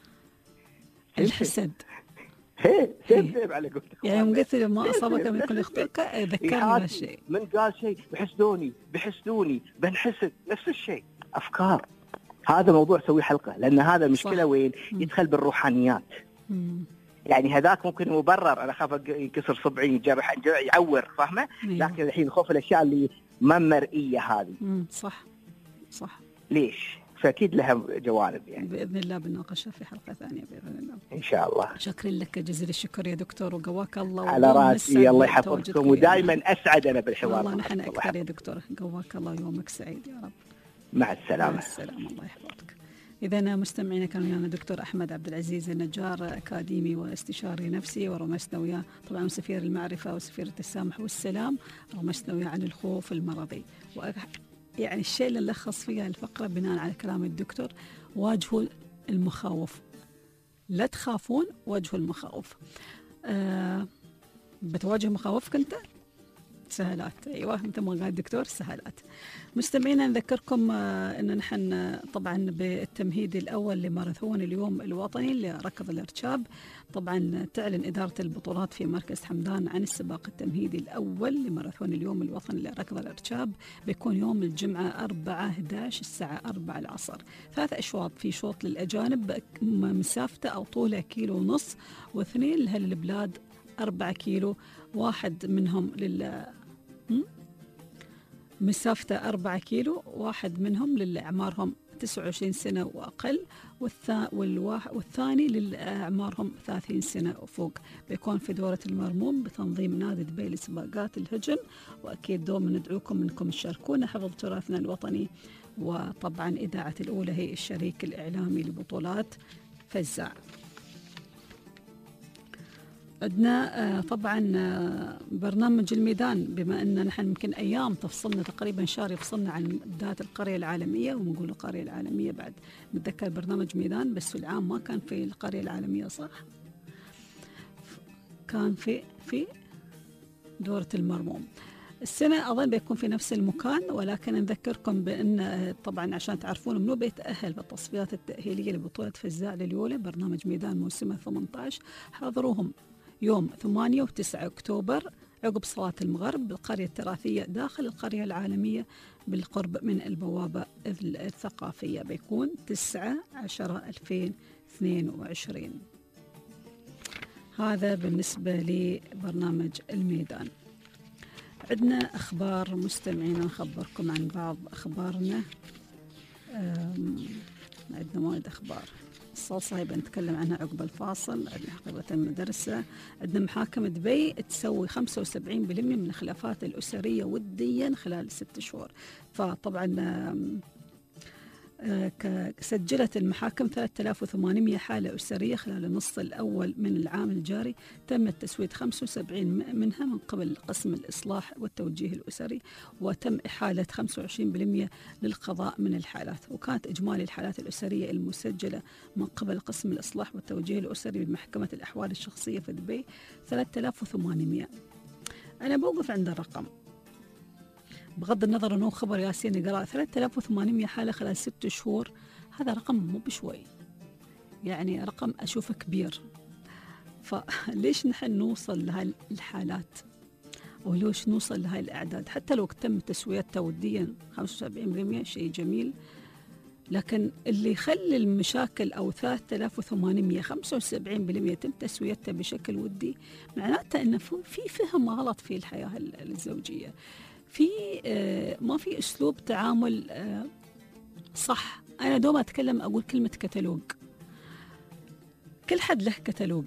الحسد. هي سيب على قولتك. يعني يوم قلت ما أصابك لم يكن ليخطئك ذكرني هالشيء. من قال شيء بحسدوني بحسدوني بنحسد نفس الشيء أفكار. هذا موضوع سوي حلقة لأن هذا المشكلة وين يدخل بالروحانيات. مم. يعني هذاك ممكن مبرر أنا خاف يكسر صبعي يجرح يعور فاهمة. لكن الحين خوف الأشياء اللي ما مرئية هذه. مم. صح صح. ليش؟ فأكيد لها جوانب يعني. بإذن الله بنناقشها في حلقة ثانية بإذن الله. إن شاء الله. شكرا لك جزيل الشكر يا دكتور وقواك الله. على راسي الله يحفظكم ودائما أسعد أنا بالحوار. والله نحن أكثر يا دكتور قواك الله يومك سعيد يا رب. مع السلامة. مع السلامة الله يحفظك. إذا مستمعينا كان ويانا دكتور أحمد عبد العزيز النجار أكاديمي واستشاري نفسي ورمسنا وياه طبعا سفير المعرفة وسفيرة السامح والسلام. رمسنا وياه عن الخوف المرضي. يعني الشيء اللي نلخص فيها الفقرة بناء على كلام الدكتور واجهوا المخاوف. لا تخافون واجهوا المخاوف. أه بتواجه مخاوفك أنت سهلات. أيوة مثل ما قال الدكتور سهلات. مستمعينا نذكركم آه أن نحن آه طبعا بالتمهيد الأول لماراثون اليوم الوطني لركض الإرشاب. طبعا تعلن إدارة البطولات في مركز حمدان عن السباق التمهيدي الأول لماراثون اليوم الوطني لركض الإرشاب. بيكون يوم الجمعة أربعة أحد عشر الساعة أربعة العصر. ثلاث أشواط في شوط للأجانب مسافته أو طوله كيلو ونص واثنين لأهل البلاد أربعة كيلو. واحد منهم لل مسافته أربعة كيلو واحد منهم للأعمارهم تسعة وعشرين سنة وأقل والثا والثاني للأعمارهم ثلاثين سنة وفوق. بيكون في دورة المرموم بتنظيم نادي دبي لسباقات الهجن. وأكيد دوم ندعوكم منكم تشاركونا حفظ تراثنا الوطني. وطبعا إذاعة الأولى هي الشريك الإعلامي لبطولات فزاع. عندنا طبعا برنامج الميدان بما أن نحن يمكن أيام تفصلنا تقريبا شهر يفصلنا عن بداية القرية العالمية ونقول القرية العالمية بعد نتذكر برنامج ميدان بس في العام ما كان في القرية العالمية صح كان في في دورة المرموم. السنة أظن بيكون في نفس المكان ولكن نذكركم بأن طبعا عشان تعرفون منو بيتأهل بالتصفيات التأهيلية لبطولة فزاع لليولة برنامج ميدان موسمه ثمانية عشر. حضروهم يوم ثمانية وتسعة أكتوبر عقب صلاة المغرب بالقرية التراثية داخل القرية العالمية بالقرب من البوابة الثقافية. بيكون تسعة عشر ألفين واثنين وعشرين. هذا بالنسبة لبرنامج الميدان. عندنا أخبار مستمعين نخبركم عن بعض أخبارنا. عندنا موعد أخبار الصلصة هي بنتكلم عنها عقب الفاصل. عندنا حقيبة المدرسة. عندنا محاكم دبي تسوي خمسة وسبعين بالمئة من الخلافات الأسرية وديا خلال ست شهور. فطبعا سجلت المحاكم ثلاثة آلاف وثمانمئة حالة أسرية خلال النصف الأول من العام الجاري. تم تسوية خمسة وسبعين منها من قبل قسم الإصلاح والتوجيه الأسري وتم إحالة خمسة وعشرين بالمئة للقضاء من الحالات. وكانت إجمالي الحالات الأسرية المسجلة من قبل قسم الإصلاح والتوجيه الأسري بمحكمة الأحوال الشخصية في دبي ثلاثة آلاف وثمانمئة. أنا بوقف عند الرقم بغض النظر أنه خبر ياسين قراء ثلاثة آلاف وثمانمئة حالة خلال ست شهور. هذا رقم مو بشوي، يعني رقم أشوفه كبير. فليش نحن نوصل لهاي الحالات أو ليش نوصل لهاي الأعداد؟ حتى لو تم تسويتها وديا خمسة وسبعين بالمئة شيء جميل، لكن اللي يخلي المشاكل أو ثلاثة آلاف وثمانمئة خمسة وسبعين بالمئة يتم تسويتها بشكل ودي، معناته أنه في فهم غلط في الحياة الزوجية، في آه ما في أسلوب تعامل آه صح. أنا دوما أتكلم أقول كلمة كتالوج، كل حد له كتالوج،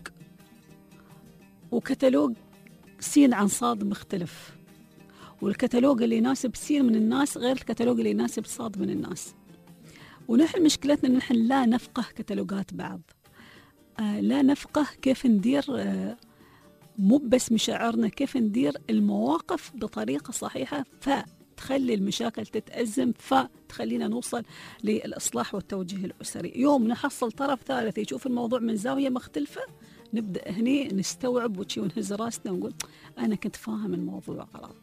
وكتالوج سين عن صاد مختلف، والكتالوج اللي يناسب سين من الناس غير الكتالوج اللي يناسب صاد من الناس. ونحن مشكلتنا إن نحن لا نفقه كتالوجات بعض، آه لا نفقه كيف ندير آه مو بس مشاعرنا، كيف ندير المواقف بطريقة صحيحة فتخلي المشاكل تتأزم، فتخلينا نوصل للإصلاح والتوجيه الأسري. يوم نحصل طرف ثالث يشوف الموضوع من زاوية مختلفة، نبدأ هني نستوعب وشي ونهز راسنا ونقول أنا كنت فاهم الموضوع غلط.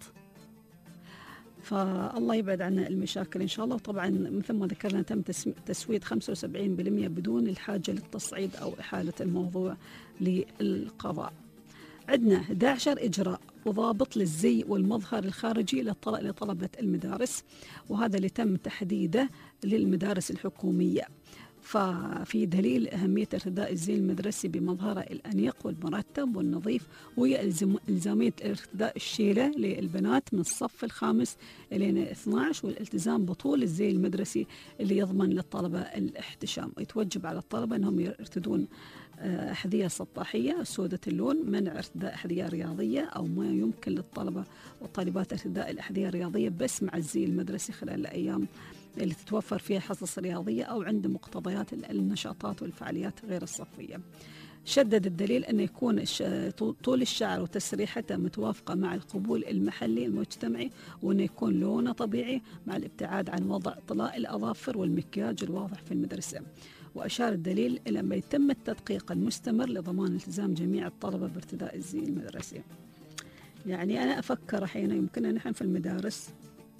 فالله يبعد عنا المشاكل إن شاء الله. وطبعا مثل ما ذكرنا تم تسوية خمسة وسبعين بالمئة بدون الحاجة للتصعيد أو إحالة الموضوع للقضاء. عندنا أحد عشر إجراء وضابط للزي والمظهر الخارجي لطلبة المدارس، وهذا اللي تم تحديده للمدارس الحكومية. ففي دليل أهمية ارتداء الزي المدرسي بمظهره الأنيق والمرتب والنظيف، وهي إلزامية ارتداء الشيلة للبنات من الصف الخامس إلى اثني عشر، والالتزام بطول الزي المدرسي اللي يضمن للطلبة الاحتشام. يتوجب على الطلبة أنهم يرتدون أحذية سطاحية سودة اللون، منع ارتداء أحذية رياضية أو ما يمكن للطلبة والطالبات ارتداء الأحذية الرياضية بس مع الزي المدرسي خلال الأيام اللي تتوفر فيها حصص رياضية أو عند مقتضيات النشاطات والفعاليات غير الصفية. شدد الدليل أن يكون طول الشعر وتسريحته متوافقة مع القبول المحلي المجتمعي، وأن يكون لونه طبيعي مع الابتعاد عن وضع طلاء الأظافر والمكياج الواضح في المدرسة. وأشار الدليل إلى ما يتم التدقيق المستمر لضمان التزام جميع الطلبة بارتداء الزي المدرسي. يعني أنا أفكر أحيانا يمكن نحن في المدارس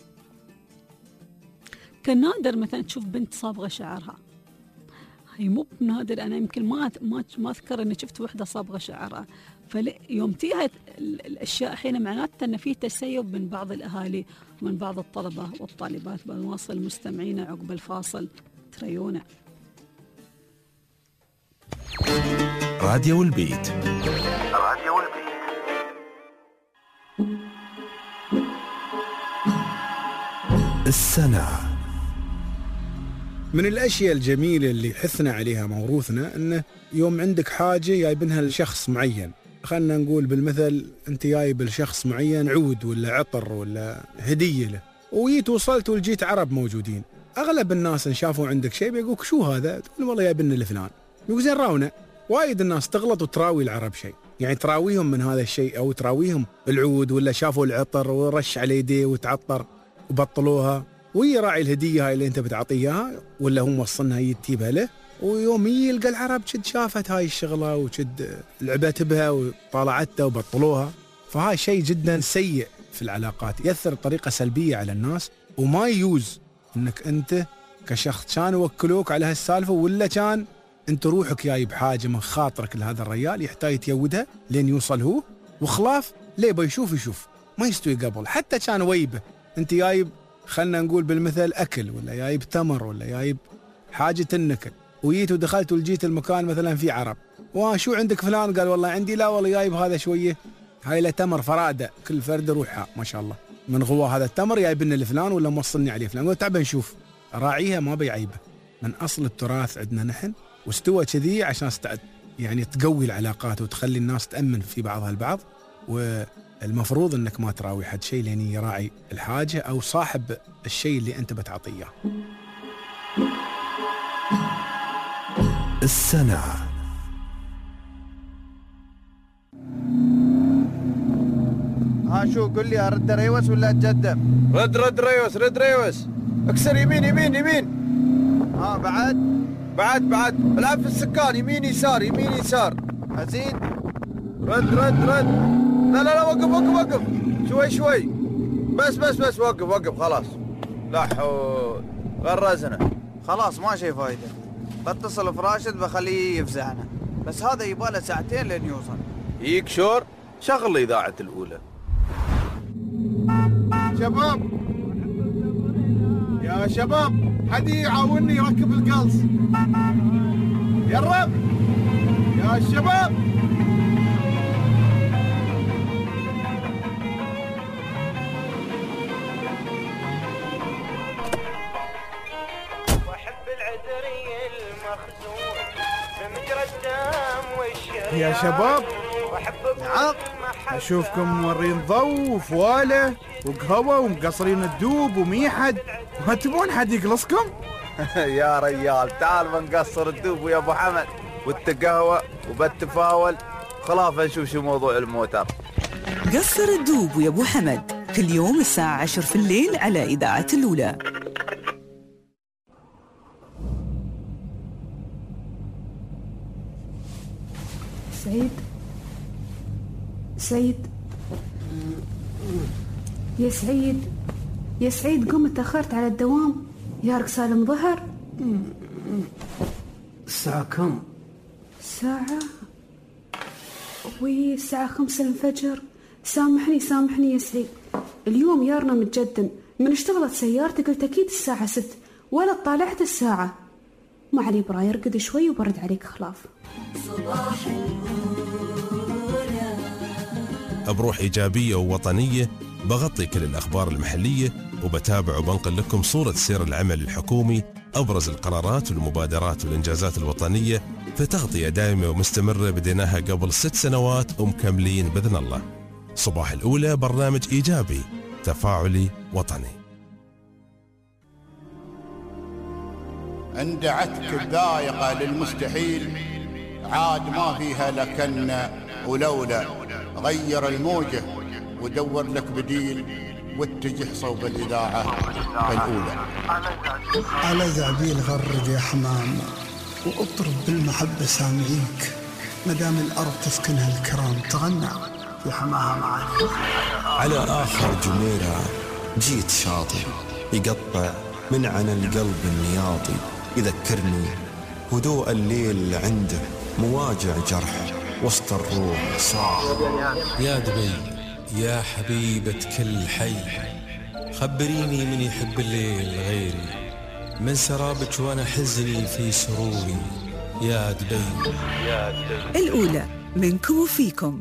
كان نادر مثلا تشوف بنت صابغة شعرها، هي مو بنادر، أنا يمكن ما ما ما أذكر إني شفت وحدة صابغة شعرها. فيوم تيها الأشياء حين معناته أن في تسيب من بعض الأهالي ومن بعض الطلبة والطالبات. بنواصل مستمعينا عقب الفاصل، تريونا. راديو البيت. راديو البيت. السنة. من الأشياء الجميلة اللي حثنا عليها موروثنا أنه يوم عندك حاجة جايبنها لشخص معين، خلنا نقول بالمثل أنت جايب لشخص معين عود ولا عطر ولا هدية له، وجيت وصلت ولجيت عرب موجودين، أغلب الناس إن شافوا عندك شيء بيقولك شو هذا؟ تقول والله جايبنا لفلان. يقول زين راونا. وايد الناس تغلط وتراوي العرب شيء، يعني تراويهم من هذا الشيء أو تراويهم العود ولا شافوا العطر ورش على يديه وتعطر وبطلوها، وهي راعي الهدية هاي اللي أنت بتعطيها ولا هم وصلنها يتيبها له، ويوم يلقى العرب شد شافت هاي الشغلة وشد لعبت بها وطالعتها وبطلوها. فهاي شيء جدا سيء في العلاقات، يأثر بطريقة سلبية على الناس، وما يجوز أنك أنت كشخص كان يوكلوك على هالسالفة ولا كان أنت روحك جايب حاجة من خاطرك لهذا الرجال يحتاج يودها لين يوصل هو، وخلاف ليه بيشوف يشوف ما يستوي قبل. حتى كان ويبه أنت جايب خلنا نقول بالمثل أكل ولا جايب تمر ولا جايب حاجة النكل، وجيت ودخلت ولجيت المكان مثلا في عرب، وشو عندك فلان؟ قال والله عندي لا والله جايب هذا شوية هاي له تمر فرادة كل فرد روحها ما شاء الله من غوا هذا التمر جايبنا لفلان ولا موصلني عليه فلان. قلت تعب نشوف راعيها ما بيعيبه، من أصل التراث عندنا نحن واستوى كذي عشان استعد يعني تقوي العلاقات وتخلي الناس تأمن في بعضها البعض. والمفروض انك ما تراوي حد شيء لين يراعي الحاجة او صاحب الشيء اللي انت بتعطيه. السنة. ها شو قل لي ارد ريوس ولا اتقدم؟ رد رد ريوس رد ريوس اكسر يمين يمين يمين. ها بعد بعد بعد العب في السكان يمين يسار يمين يسار. ازيد رد رد رد. لا لا لا وقف وقف وقف شوي شوي بس بس بس وقف وقف خلاص. لا حول غرزنا خلاص ما شي فايدة. بتصل براشد بخليه يفزعنا، بس هذا يباله ساعتين لين يوصل. يك شور شغل إذاعة الأولى. شباب يا شباب، حد يعاونني يركب القلص. يا يا شباب. يا شباب، نعم، أشوفكم مورين ضو وفوالة وقهوة ومقصرين الدوب وميحد، ما تبون حد يقلصكم؟ يا ريال تعال بنقصر الدوب ويا أبو حمد والتقهوة وبالتفاول، خلاف نشوف شو موضوع الموتر. قصر الدوب ويا أبو حمد كل يوم الساعة عشر في الليل على إذاعة الأولى. سعيد سعيد يا سعيد يا سعيد، قم تأخرت على الدوام. يارك سالم ظهر. الساعة كم؟ ساعة وي الساعة خمسة الفجر. سامحني سامحني يا سعيد، اليوم يارنا متجدم، من اشتغلت سيارتي قلت أكيد الساعة ست ولا طالعت الساعة. ما علي براي، ارقد شوي وبرد عليك خلاف. صباح بروح إيجابية ووطنية بغطي كل الأخبار المحلية وبتابع وبنقل لكم صورة سير العمل الحكومي، أبرز القرارات والمبادرات والإنجازات الوطنية في تغطية دائمة ومستمرة بديناها قبل ست سنوات ومكملين بإذن الله. صباح الأولى برنامج إيجابي تفاعلي وطني. عند عتك الذائقة للمستحيل عاد ما فيها لكن ولولا، غير الموجة ودور لك بديل واتجه صوب الإذاعة الأولى. على زعبيل غرد يا حمام واطرب بالمحبة سامعيك، مدام الأرض تسكنها الكرام تغنى في حماها معاك. على آخر جميرة جيت شاطئ يقطع من عن القلب النياطي، يذكرني هدوء الليل عنده مواجع جرح وسط الروح صاح. يا دبي يا حبيبة كل حي، خبريني من يحب الليل غيري، من سرابك وانا حزني في سروري. يا دبي يا دبي. الأولى منكم وفيكم.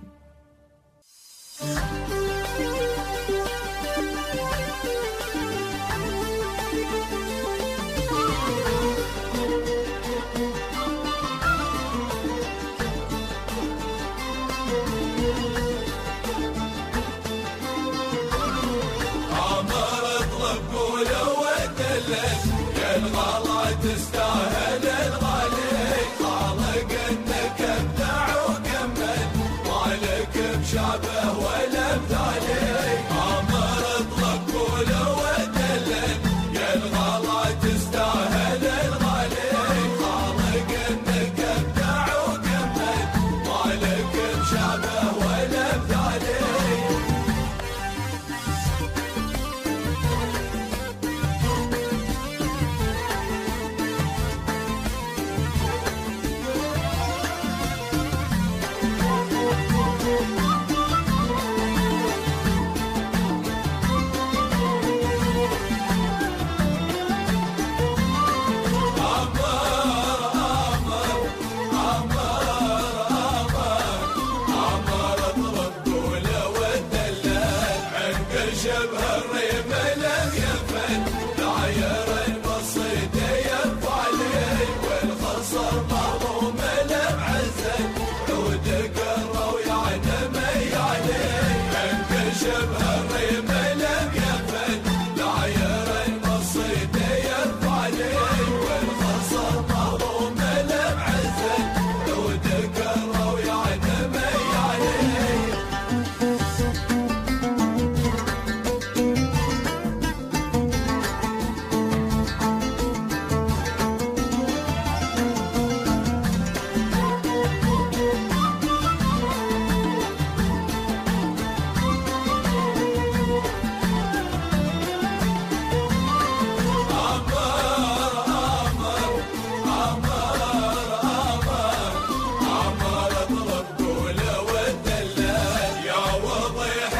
تستاهل الغالي، خالق انك ابدع وكمل، مالك بشابه ولا مثالي. امر اطلق ولو ودلل، يا الغلا تستاهل الغالي، خالق انك ابدع وكمل، مالك بشابه ولا مثالي.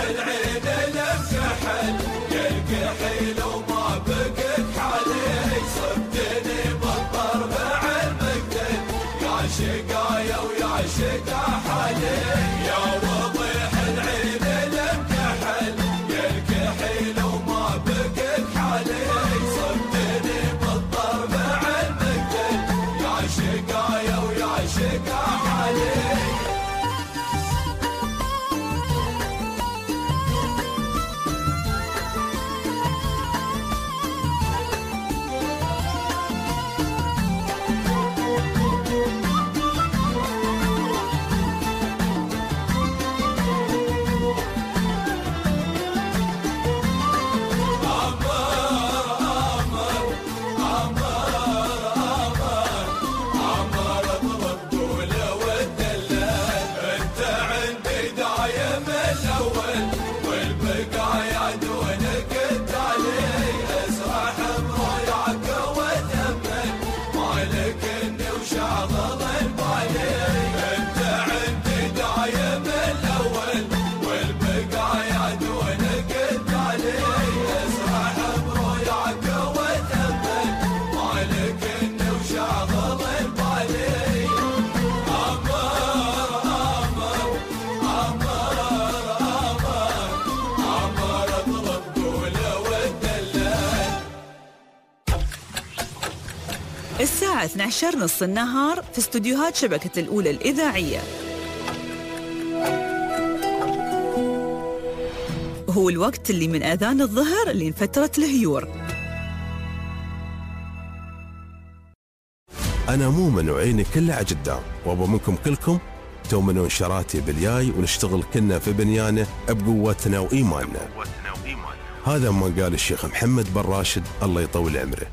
العين لمكحل يا الكحيل وما بقيت حالي صبتني بالضرب على المقتل يا شقايا ويا شقا حالي يا وضيح العين لمكحل يا الكحيل وما بقيت حالي صبتني بالضرب على المقتل يا شقايا ويا شقا حالي الساعة اثني عشر نص النهار في استوديوهات شبكة الأولى الإذاعية. هو الوقت اللي من آذان الظهر لين فترة الهيور. أنا مومن وعيني كلها قدام وأبغى منكم كلكم تؤمنون شراتي بالياي ونشتغل كلنا في بنيانه بقوتنا وإيماننا. هذا ما قال الشيخ محمد بن راشد الله يطول عمره.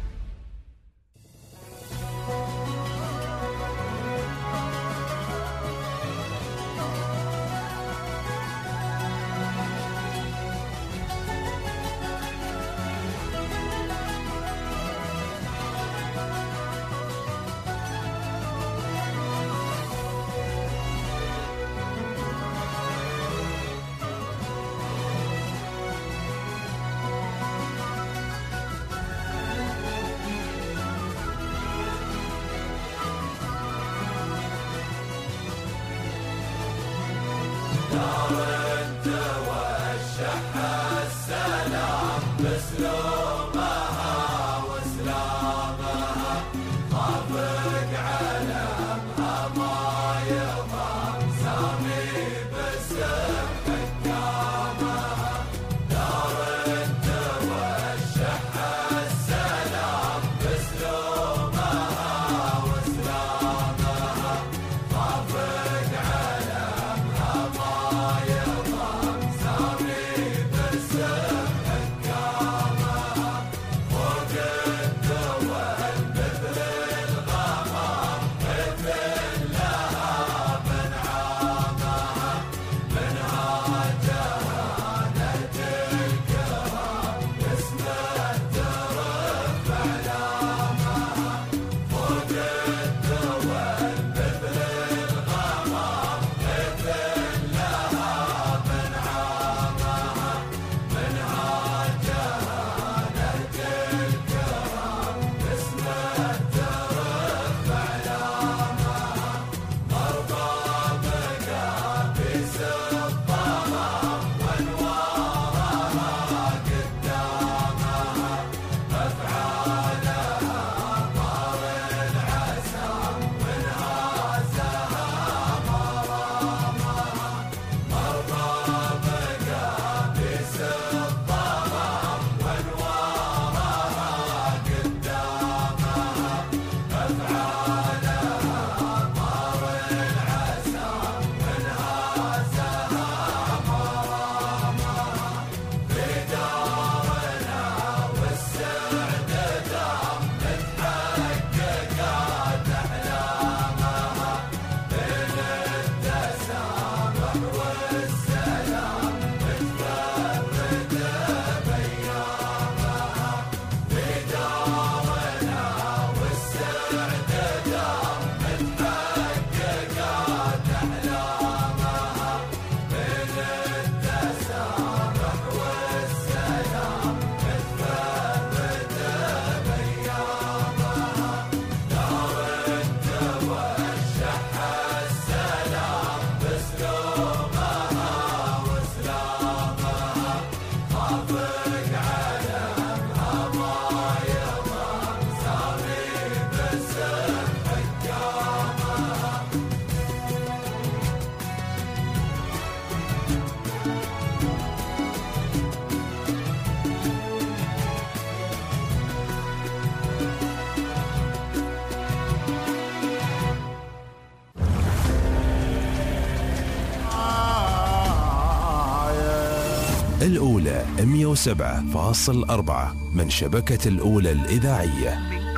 الأولى مئة وسبعة فاصل أربعة من شبكة الأولى الإذاعية.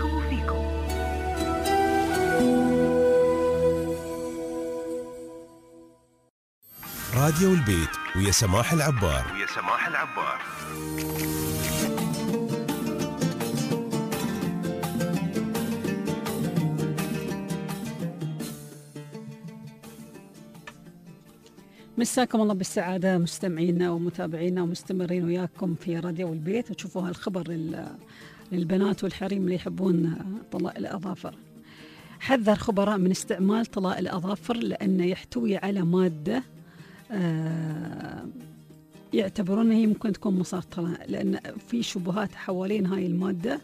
راديو البيت ويا سماح العبار. ويا سماح العبار. مساكم الله بالسعادة مستمعينا ومتابعينا ومستمرين وياكم في راديو البيت. وتشوفوا هالخبر للبنات والحريم اللي يحبون طلاء الأظافر. حذر خبراء من استعمال طلاء الأظافر لأنه يحتوي على مادة آه يعتبرون هي ممكن تكون مسرطنة، لأن في شبهات حوالين هاي المادة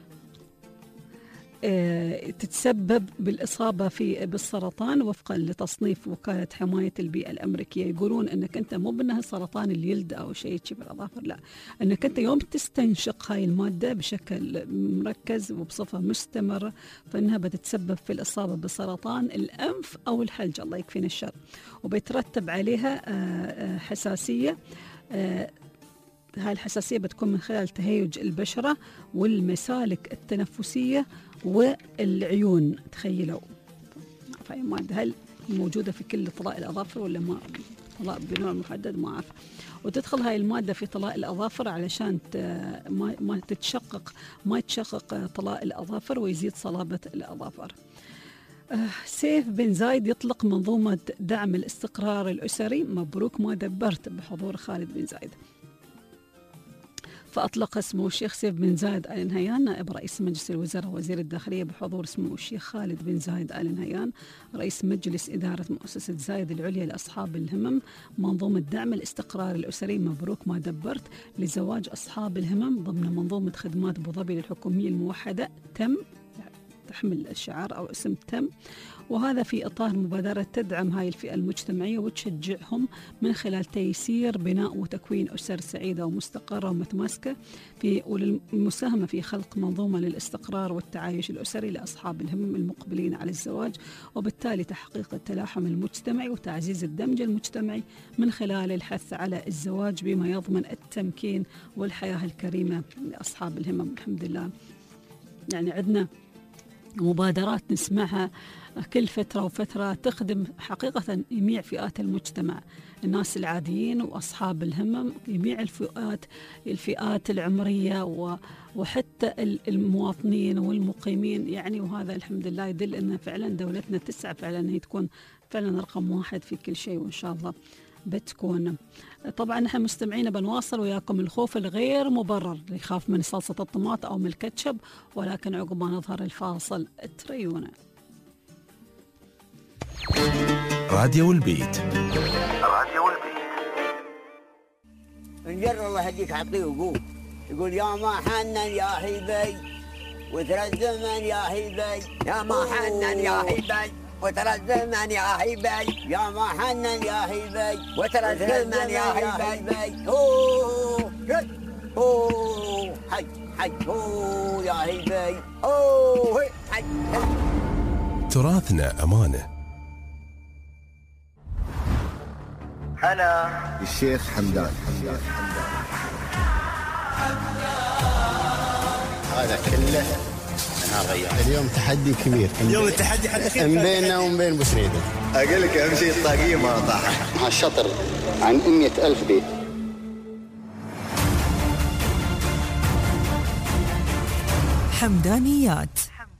آه تتسبب بالإصابة في بالسرطان وفقا لتصنيف وكالة حماية البيئة الأمريكية. يقولون أنك أنت مو بأنها سرطان الجلد أو شيء في الأظافر، لا، أنك أنت يوم تستنشق هاي المادة بشكل مركز وبصفة مستمرة فإنها بتتسبب في الإصابة بسرطان الأنف أو الحلج، الله يكفينا الشر، وبيترتب عليها آه حساسية. آه هاي الحساسية بتكون من خلال تهيج البشرة والمسالك التنفسية والعيون. تخيلوا فهي مادة هل موجودة في كل طلاء الأظافر ولا ما طلاء بنوع محدد ما أعرف. وتدخل هاي المادة في طلاء الأظافر علشان ما ما تتشقق ما يتشقق طلاء الأظافر ويزيد صلابة الأظافر. آه سيف بن زايد يطلق منظومة دعم الاستقرار الأسري. مبروك ما دبرت، بحضور خالد بن زايد. فأطلق سمو الشيخ سيف بن زايد آل نهيان نائب رئيس مجلس الوزراء وزير الداخلية بحضور سمو الشيخ خالد بن زايد آل نهيان رئيس مجلس إدارة مؤسسة زايد العليا لأصحاب الهمم منظومة دعم الاستقرار الأسري مبروك ما دبرت لزواج أصحاب الهمم ضمن منظومة خدمات أبو ظبي الحكومية الموحدة تم، تحمل الشعار أو اسم تم، وهذا في إطار مبادرة تدعم هاي الفئة المجتمعية وتشجعهم من خلال تيسير بناء وتكوين أسر سعيدة ومستقرة ومتماسكة في والمساهمة في خلق منظومة للاستقرار والتعايش الأسري لأصحاب الهمم المقبلين على الزواج، وبالتالي تحقيق التلاحم المجتمعي وتعزيز الدمج المجتمعي من خلال الحث على الزواج بما يضمن التمكين والحياة الكريمة لأصحاب الهمم. الحمد لله يعني عندنا مبادرات نسمعها كل فترة وفترة تخدم حقيقة جميع فئات المجتمع، الناس العاديين وأصحاب الهمم، جميع الفئات الفئات العمرية وحتى المواطنين والمقيمين يعني. وهذا الحمد لله يدل أن فعلا دولتنا تسعى فعلا أن هي تكون فعلا رقم واحد في كل شيء، وإن شاء الله بتكون. طبعا نحن مستمعين بنواصل وياكم الخوف الغير مبرر اللي يخاف من صلصة الطماط أو من الكاتشب، ولكن عقب ما نظهر الفاصل تريونا. راديو البيت. راديو البيت. انجر الله يهديك عطيه وقول يقول يا ما حنن يا حبي وترى الزمن يا حبي، يا ما حنن يا حبي وترى الزمن يا حبي، يا ما حنن يا حبي وترى الزمن يا حبي. اوه اوه حي حي اوه يا حبي اوه حي. تراثنا أمانة. أنا الشيخ حمدان. هذا كله أنا غير. اليوم تحدي كبير. اليوم التحدي حد من بيننا ومن بين بوسريدة. أقول لك أهم شيء الطاقية ما طاحت. مع الشطر عن مئة ألف بيت. حمدانيات.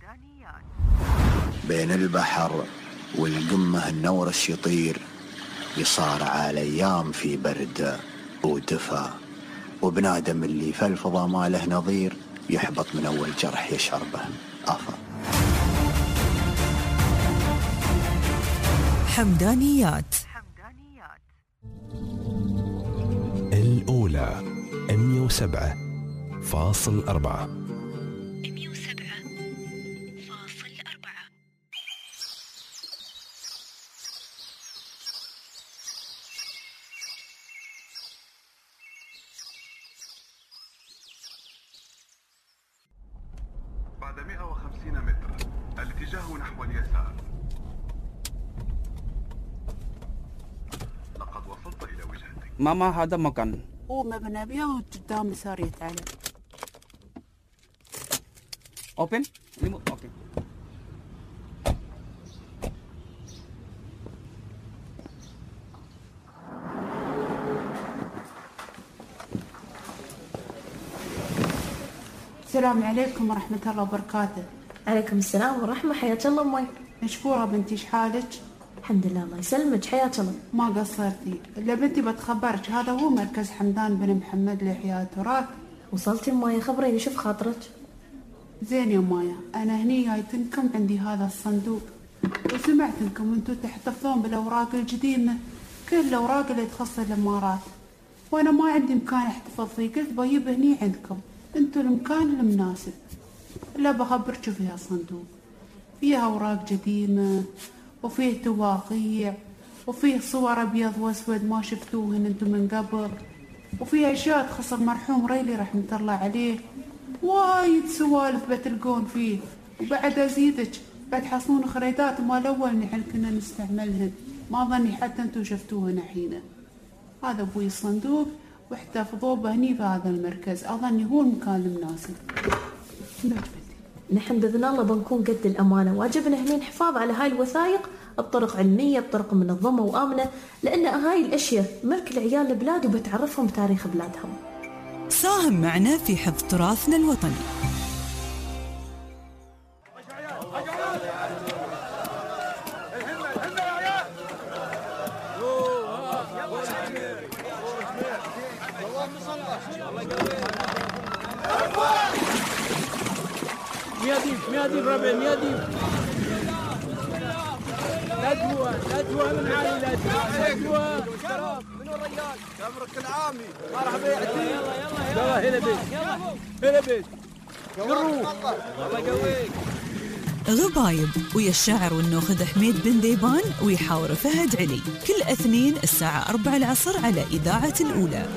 بين البحر والقمة النورس يطير، يصارع الأيام في برد ودفا، وبنادم اللي في الفضا ما له نظير يحبط من أول جرح يشربه أفا. حمدانيات. الأولى مئة وسبعة فاصل أربعة. بعد مئة وخمسين متر الاتجاه نحو اليسار. لقد وصلت إلى وجهتك. ماما هذا مكان ومبنى أبيض وقدام سارية علم. اوبن اوكي. السلام عليكم ورحمة الله وبركاته. عليكم السلام ورحمة. حياك الله أمي. مشكورة بنتي، شحالك؟ الحمد لله الله يسلمك. حياك الله. ما قصرتي. إلا بنتي بتخبرك، هذا هو مركز حمدان بن محمد لإحياء التراث. وصلتي مايا؟ خبريني شوف خاطرك. زين يا مايا، أنا هني جايتنكم عندي هذا الصندوق، وسمعت انكم انتم تحتفظون بالأوراق القديمة، كل الأوراق اللي تخص الإمارات، وأنا ما عندي مكان احتفظ فيه، قلت بجيب هني عندكم، انتم المكان المناسب. لا بخبرك فيها الصندوق، فيها أوراق قديمة وفيه تواقيع وفيه صور أبيض وأسود ما شفتوهن انتم من قبل، وفيه أشياء تخص المرحوم ريلي رحمة الله عليه، وايد سوالف بتلقون فيه. وبعد أزيدك بتحصلون خريدات مال أول نحن كنا نستعملهن، ما ظني حتى انتم شفتوهن حين. هذا أبوي الصندوق واحتفظوه بهني في هذا المركز، أظني هو المكان المناسب. نحن بإذن الله بنكون قد الأمانة، واجبنا هنا الحفاظ على هاي الوثائق بطرق علمية بطرق منظمة وآمنة، لأن هاي الأشياء ملك العيال البلاد وبتعرفهم تاريخ بلادهم. ساهم معنا في حفظ تراثنا الوطني. ميادين ميادين ربع ميادين ندوة ندوة من عائلة ندوة من الرجال تمرك العامي مرحبا يا عتيق. يلا يلا هلا بيك هلا بيك قروف الله يقويك. غبايب ويا الشاعر والنوخذ حميد بن ذيبان ويحاور فهد علي، كل اثنين الساعة أربعة العصر على إذاعة الأولى.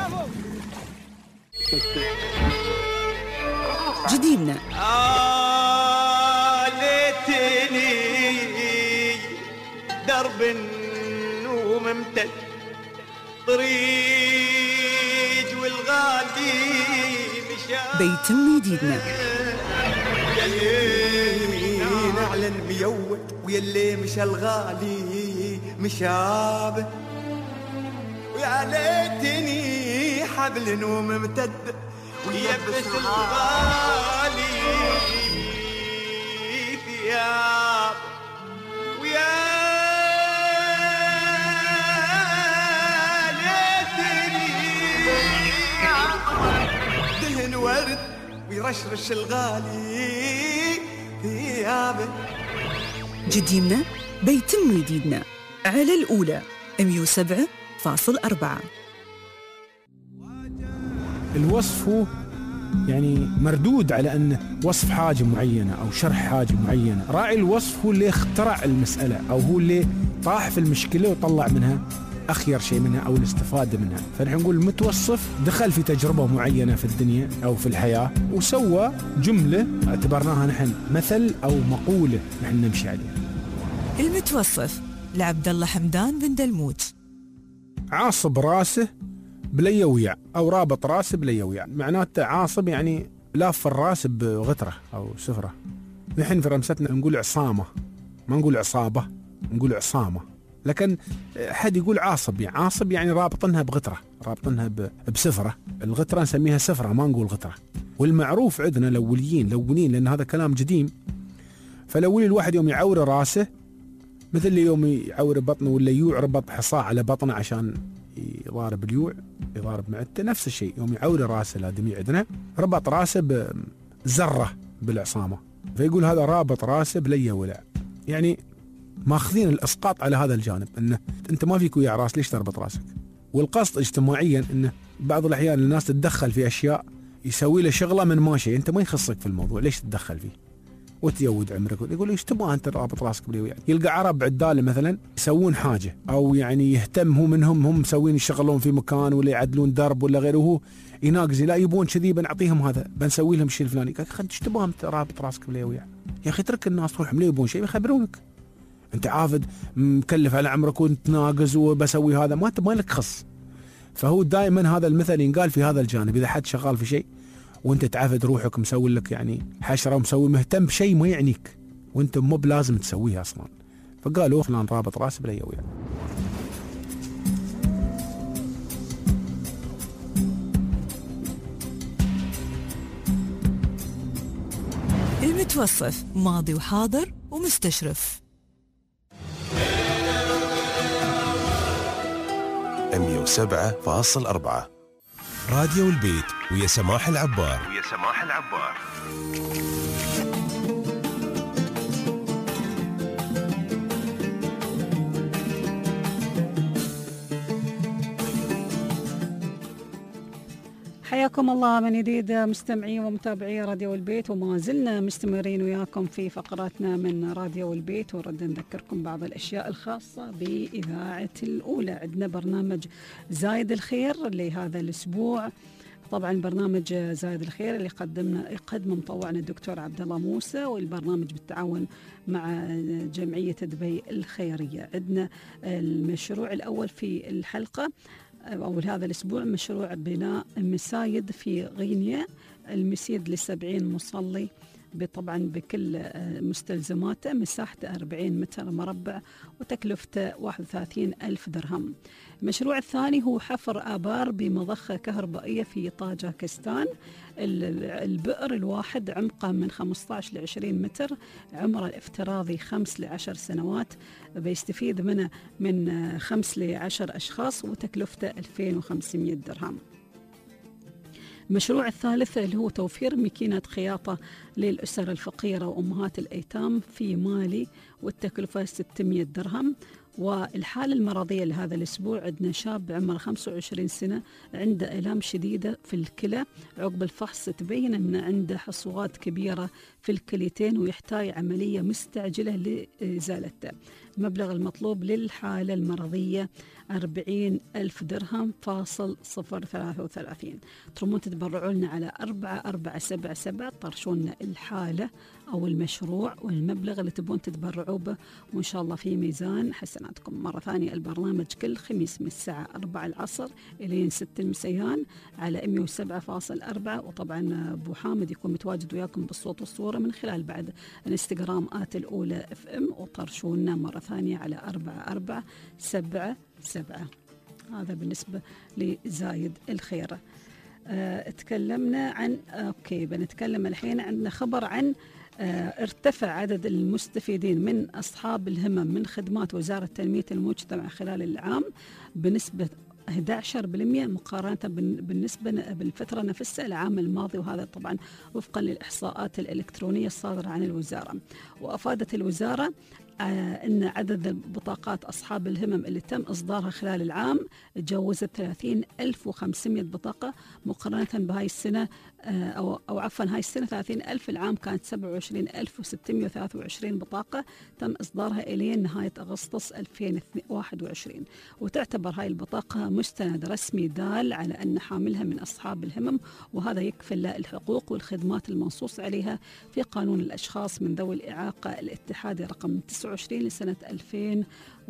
جديدنا آه ليتني درب وممتد طريق والغالي مشى بيتم جديدنا. يلي نعلن ميوت ويلي مشى الغالي مشابه، ويا ليتني حبل وممتد ويلبس الغالي ثياب، ويا ليتني دهن ورد ويرشرش الغالي ثيابه. جديدنا بيتم جديدنا على الأولى مية وسبعة فاصل أربعة. الوصف هو يعني مردود على أنه وصف حاجة معينة أو شرح حاجة معينة. راعي الوصف هو اللي اخترع المسألة أو هو اللي طاح في المشكلة وطلع منها أخير شيء منها أو الاستفادة منها. فنحن نقول المتوصف دخل في تجربة معينة في الدنيا أو في الحياة وسوى جملة اعتبرناها نحن مثل أو مقولة نحن نمشي عليها. المتوصف لعبد الله حمدان بن دلموت. عاصب راسه بليويع أو رابط راسه بليويع، معناته عاصب يعني لاف الراس بغترة أو سفرة. نحن في رمستنا نقول عصامة، ما نقول عصابة، نقول عصامة. لكن حد يقول عاصب، يعني عاصب يعني رابطنها بغترة، رابطنها بسفرة. الغترة نسميها سفرة ما نقول غترة. والمعروف عندنا الأوليين لونين، لأن هذا كلام قديم. فالأولي الواحد يوم يعور راسه مثل يوم يعور بطنه ولا يعربط حصاة على بطنه عشان يضارب اليوع يضارب معدته، نفس الشيء يوم يعور راسه الآدمي عندنا ربط راسه بزرة بالعصامة، فيقول هذا رابط راسه بليه ولع. يعني ماخذين الاسقاط على هذا الجانب، انه انت ما فيك ويا راس ليش تربط راسك. والقصد اجتماعيا انه بعض الاحيان الناس تتدخل في اشياء يسوي له شغله من ماشي، انت ما يخصك في الموضوع ليش تتدخل فيه وتيود عمرك. يقول ايش تبغى انت رابط راسك بليه ولع. يلقى عرب عداله مثلا يسوون حاجه او يعني يهتم هو منهم، هم مسوين يشغلون في مكان ولا يعدلون درب ولا غيره، وهو يناقز لا يبون كذي بنعطيهم هذا بنسوي لهم الشيء الفلاني. قال ايش تبغى انت رابط راسك بليه ولع يا اخي، اترك الناس تروح ليه يبون شيء يخبرونك. انت عافد مكلف على عمرك وانت ناقز وبسوي هذا، ما انت ما لك خص. فهو دائما هذا المثل ينقال في هذا الجانب. إذا حد شغال في شيء وانت تعافد روحك مسوي لك يعني حشرة ومسوي مهتم بشيء ما يعنيك وانت مو بلازم تسويه أصلا، فقالوا فلان رابط راسه بلا يويا. المتوصف ماضي وحاضر ومستشرف. مية وسبعة فاصل أربعة راديو البيت ويا سماح العبار. ويا سماح العبار. حياكم الله من جديد مستمعي ومتابعي راديو البيت، وما زلنا مستمرين وياكم في فقراتنا من راديو البيت. ورد نذكركم بعض الأشياء الخاصة بإذاعة الأولى. عندنا برنامج زايد الخير لهذا الأسبوع، طبعا برنامج زايد الخير اللي قدمنا يقدم مطوعنا الدكتور عبد الله موسى، والبرنامج بالتعاون مع جمعية دبي الخيرية. عندنا المشروع الأول في الحلقة أو هذا الأسبوع مشروع بناء مسايد في غينيا، المسيد لسبعين مصلي طبعا بكل مستلزماته، مساحته أربعين متر مربع وتكلفته واحد وثلاثين ألف درهم. المشروع الثاني هو حفر آبار بمضخة كهربائية في طاجكستان. البئر الواحد عمقه من خمسة عشر ل عشرين متر، عمره الافتراضي خمس لعشر سنوات، بيستفيد منه من خمس لعشر أشخاص وتكلفته ألفين وخمسمائة درهم. المشروع الثالث اللي هو توفير ماكينات خياطة للأسر الفقيرة وأمهات الأيتام في مالي والتكلفة ستمائة درهم. والحالة المرضية لهذا الأسبوع عندنا شاب عمره خمسة وعشرين سنة عنده آلام شديدة في الكلى، عقب الفحص تبين أن عنده حصوات كبيرة في الكليتين ويحتاج عملية مستعجلة لإزالته. المبلغ المطلوب للحالة المرضية أربعين ألف درهم فاصل صفر ثلاثة وثلاثين. ترمون تتبرعوا لنا على أربعة أربعة سبعة سبعة، طرشونا الحالة أو المشروع والمبلغ اللي تبون تتبرعوا به، وإن شاء الله في ميزان حسناتكم. مرة ثانية البرنامج كل خميس من الساعة أربعة العصر إلى ستة المسيان على مية وسبعة فاصل أربعة. وطبعا أبو حامد يكون متواجد وياكم بالصوت والصورة من خلال بعد الانستغرام آت الأولى اف ام، وطرشونا مرة ثانية على أربعة أربعة سبعة سبعة. هذا بالنسبة لزايد الخير. اه تكلمنا عن اوكي بنتكلم الحين عندنا خبر عن اه ارتفع عدد المستفيدين من أصحاب الهمم من خدمات وزارة تنمية المجتمع خلال العام بنسبة أحد عشر بالمئة مقارنة بالنسبة بالفترة نفسها العام الماضي، وهذا طبعا وفقا للإحصاءات الإلكترونية الصادرة عن الوزارة. وأفادت الوزارة أن عدد بطاقات أصحاب الهمم اللي تم إصدارها خلال العام تجاوزت ثلاثين ألف وخمسمائة بطاقة مقارنة بهاي السنة أو, أو عفوا هاي السنة ثلاثين ألف، العام كانت سبعة وعشرين ألف وستمائة وثلاثة وعشرين بطاقة تم إصدارها إلى نهاية أغسطس ألفين وواحد وعشرين. وتعتبر هاي البطاقة مستند رسمي دال على أن حاملها من أصحاب الهمم، وهذا يكفل الحقوق والخدمات المنصوص عليها في قانون الأشخاص من ذوي الإعاقة الاتحادي رقم تسعة وعشرين لسنة ألفين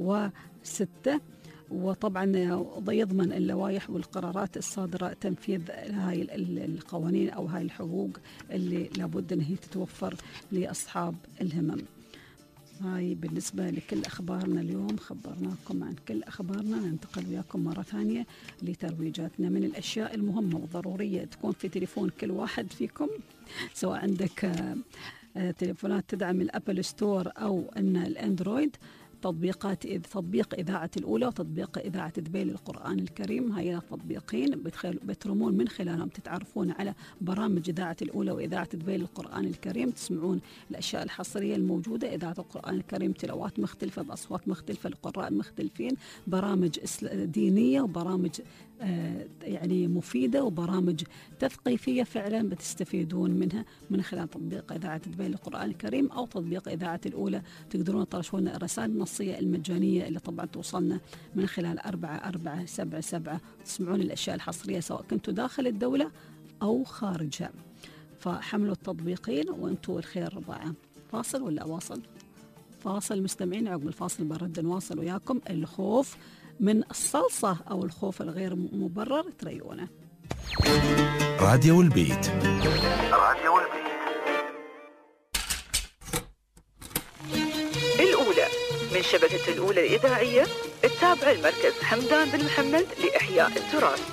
وستة. وطبعا يضمن اللوائح والقرارات الصادرة تنفيذ هاي القوانين أو هاي الحقوق اللي لابد أن هي تتوفر لأصحاب الهمم. هاي بالنسبة لكل أخبارنا اليوم، خبرناكم عن كل أخبارنا. ننتقل وياكم مرة ثانية لترويجاتنا. من الأشياء المهمة والضرورية تكون في تليفون كل واحد فيكم، سواء عندك تليفونات تدعم الأبل ستور أو أن الأندرويد، تطبيقات تطبيق إذاعة الأولى وتطبيق إذاعة دبي للقرآن الكريم. هاي تطبيقين بترمون من خلالهم تتعرفون على برامج إذاعة الأولى وإذاعة دبي للقرآن الكريم، تسمعون الأشياء الحصرية الموجودة، إذاعة القرآن الكريم تلاوات مختلفة بأصوات مختلفة لقراء مختلفين، برامج دينية وبرامج يعني مفيدة وبرامج تثقيفية فعلا بتستفيدون منها من خلال تطبيق إذاعة دبي للقرآن الكريم أو تطبيق إذاعة الأولى. تقدرون ترشون الرسائل النصية المجانية اللي طبعا توصلنا من خلال أربعة أربعة سبعة سبعة، تسمعون الأشياء الحصرية سواء كنتوا داخل الدولة أو خارجها. فحملوا التطبيقين وأنتوا الخير رضاعة. فاصل ولا واصل؟ فاصل مستمعين، عقب الفاصل برد نواصل وياكم. الخوف من الصلصة أو الخوف الغير مبرر تريونه. راديو البيت. راديو البيت الأولى من شبكة الأولى الإذاعية التابعة المركز حمدان بن محمد لإحياء التراث.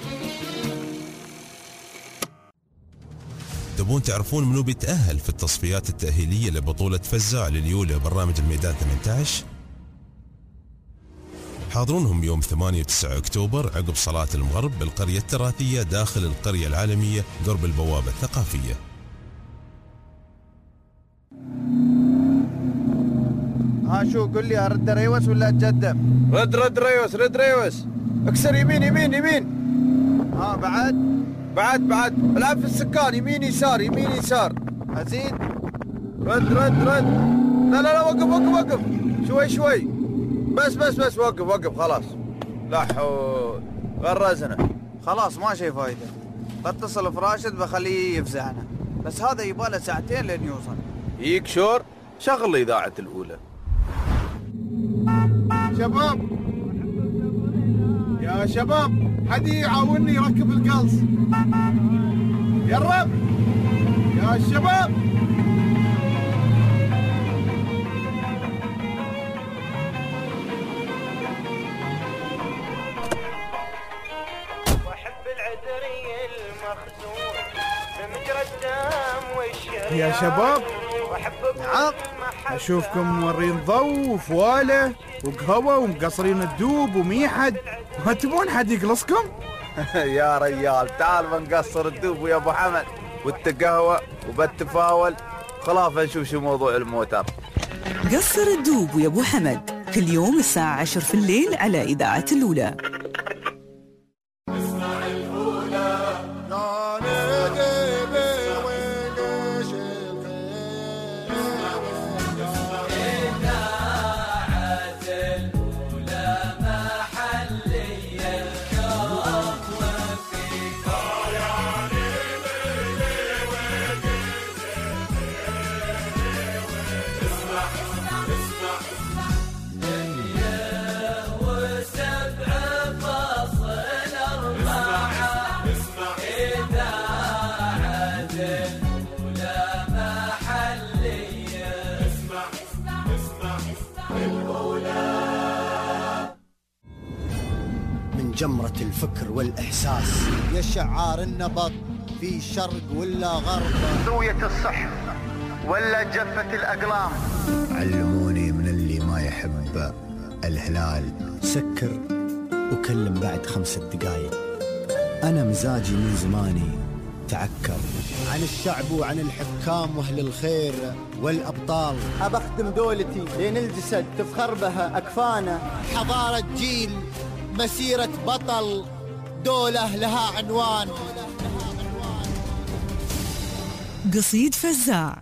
تبون تعرفون منو بيتأهل في التصفيات التأهيلية لبطولة فزاع لليولة برنامج الميدان ثمانية عشر؟ حاضرونهم يوم ثمانية وتسعة أكتوبر عقب صلاة المغرب بالقرية التراثية داخل القرية العالمية قرب البوابة الثقافية. ها شو قل لي ارد ريوس ولا اتقدم؟ رد رد ريوس رد ريوس اكسر يمين يمين يمين. ها بعد بعد بعد العب في السكان يمين يسار يمين يسار. ازيد رد رد رد. لا لا لا وقف وقف وقف شوي شوي بس بس بس وقف وقف خلاص. لا حول غرزنا خلاص ما شي فايدة. اتصل في راشد بخليه يفزعنا بس هذا يباله ساعتين لين يوصل. يك شور شغل إذاعة الأولى. شباب يا شباب حد يعاونني يركب القلص يا رب يا شباب. يا شباب نعم اشوفكم مورين ضو وفواله وقهوه ومقصرين الدوب وميحد، ما تبون حد يقلصكم؟ يا ريال تعال بنقصر الدوب ويا ابو حمد والتقهوه وبالتفاول خلاف نشوف شو موضوع الموتر. قصر الدوب ويا ابو حمد كل يوم الساعه عشرة في الليل على اذاعه الاولى. جمرة الفكر والإحساس يا شعار النبض في شرق ولا غرب، زوية الصحف ولا جفة الأقلام. علموني من اللي ما يحب الهلال سكر وكلم بعد خمسة دقايق. أنا مزاجي من زماني تعكر عن الشعب وعن الحكام وأهل الخير والأبطال. أبخدم دولتي لين الجسد تفخر بها أكفانا. حضارة جيل مسيرة بطل دولة لها عنوان. قصيد فزاع.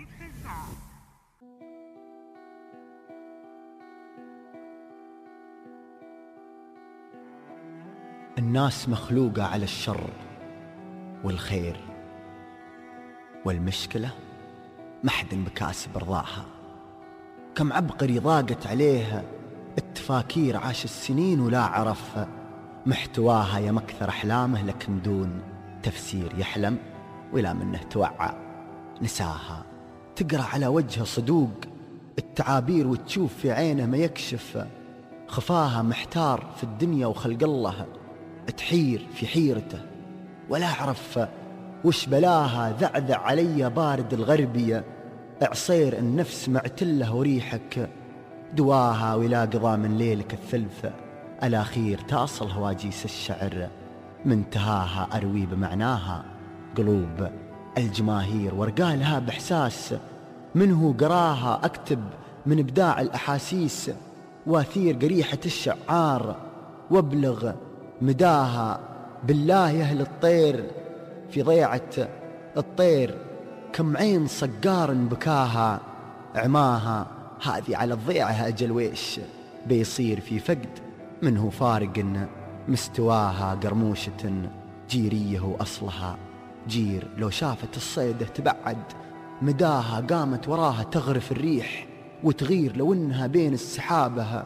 الناس مخلوقة على الشر والخير، والمشكلة ما حد بكاسب رضاها. كم عبقري ضاقت عليها التفاكير، عاش السنين ولا عرف محتواها. يا مكثر أحلامه لكن دون تفسير يحلم ولا منه توعى نساها. تقرأ على وجهه صدوق التعابير وتشوف في عينه ما يكشف خفاها. محتار في الدنيا وخلق الله، تحير في حيرته ولا أعرف وش بلاها. ذعذع علي بارد الغربية، عصير النفس معتله وريحك دواها. ولا قضى من ليلك الثلث الأخير تأصل هواجيس الشعر منتهاها. أروي بمعناها قلوب الجماهير، ورقالها بإحساس منه قراها. أكتب من إبداع الأحاسيس واثير قريحة الشعار، وابلغ مداها. بالله يا أهل الطير في ضيعة الطير، كم عين صقار بكاها عماها. هذه على الضيعة أجل ويش بيصير في فقد منه فارق مستواها. قرموشة جيريه وأصلها جير، لو شافت الصيدة تبعد مداها. قامت وراها تغرف الريح وتغير، لو إنها بين السحابها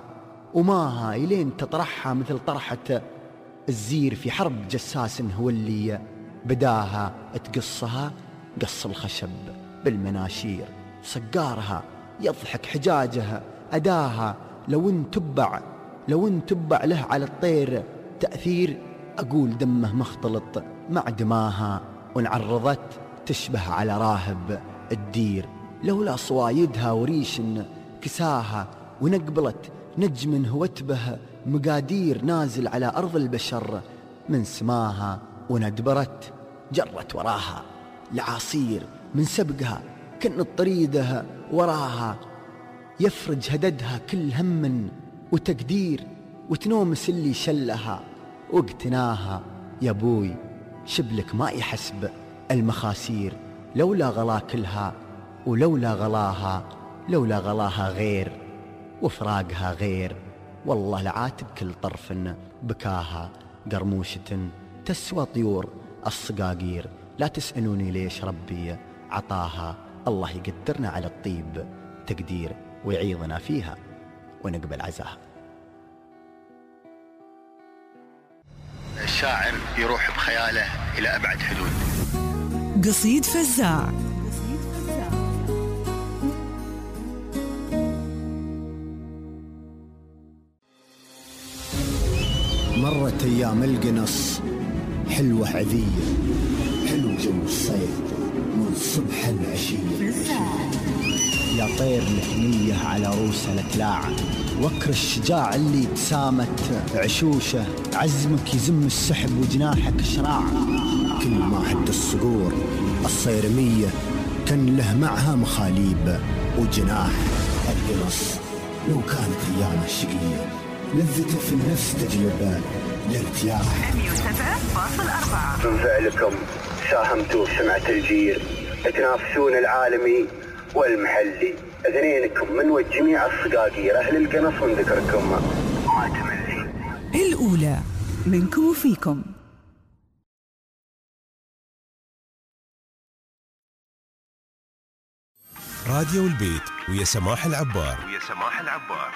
وماها إلين تطرحها مثل طرحة الزير في حرب جساس هو اللي بداها تقصها قص الخشب بالمناشير. صقارها يضحك حجاجها أداها لو انتبع لو انتبع له على الطير تأثير. أقول دمه مختلط مع دماها وانعرضت تشبه على راهب الدير. لولا صوايدها وريش كساها ونقبلت نجم هوتبه مقادير نازل على أرض البشر من سماها وندبرت جرت وراها العاصير من سبقها كن الطريده وراها يفرج هددها كل هم وتقدير وتنومس اللي شلها واقتناها. يا بوي شبلك ما يحسب المخاسير لولا غلا كلها ولولا غلاها لولا غلاها غير وفراقها غير. والله لعاتب كل طرف بكاها قرموشة تسوى طيور الصقاقير. لا تسألوني ليش ربي عطاها، الله يقدرنا على الطيب تقدير ويعيضنا فيها ونقبل عزاها. الشاعر يروح بخياله إلى أبعد حدود. قصيد فزاع. مرت أيام القنص حلوة عذية، حلو جو الصيف من صبح العشية. يا طير الهنية على روسها التلاعة، وكر الشجاع اللي تسامت عشوشه، عزمك يزم السحب وجناحك شراعة. كل ما هد الصقور الصيرمية كان له معها مخاليب وجناح. القنص لو كانت أيامه شقية لذته في النفس تجلب الارتياح. مية وسبعة فاصل أربعة. من فعلكم ساهمتوا بسمعة الجير، تنافسون العالمي والمحلي. اثنينكم من وجميع الصقاقير أهل القنص من ذكركم ما تملي. الأولى منكم وفيكم. راديو البيت ويا سماح العبار. ويا سماح العبار.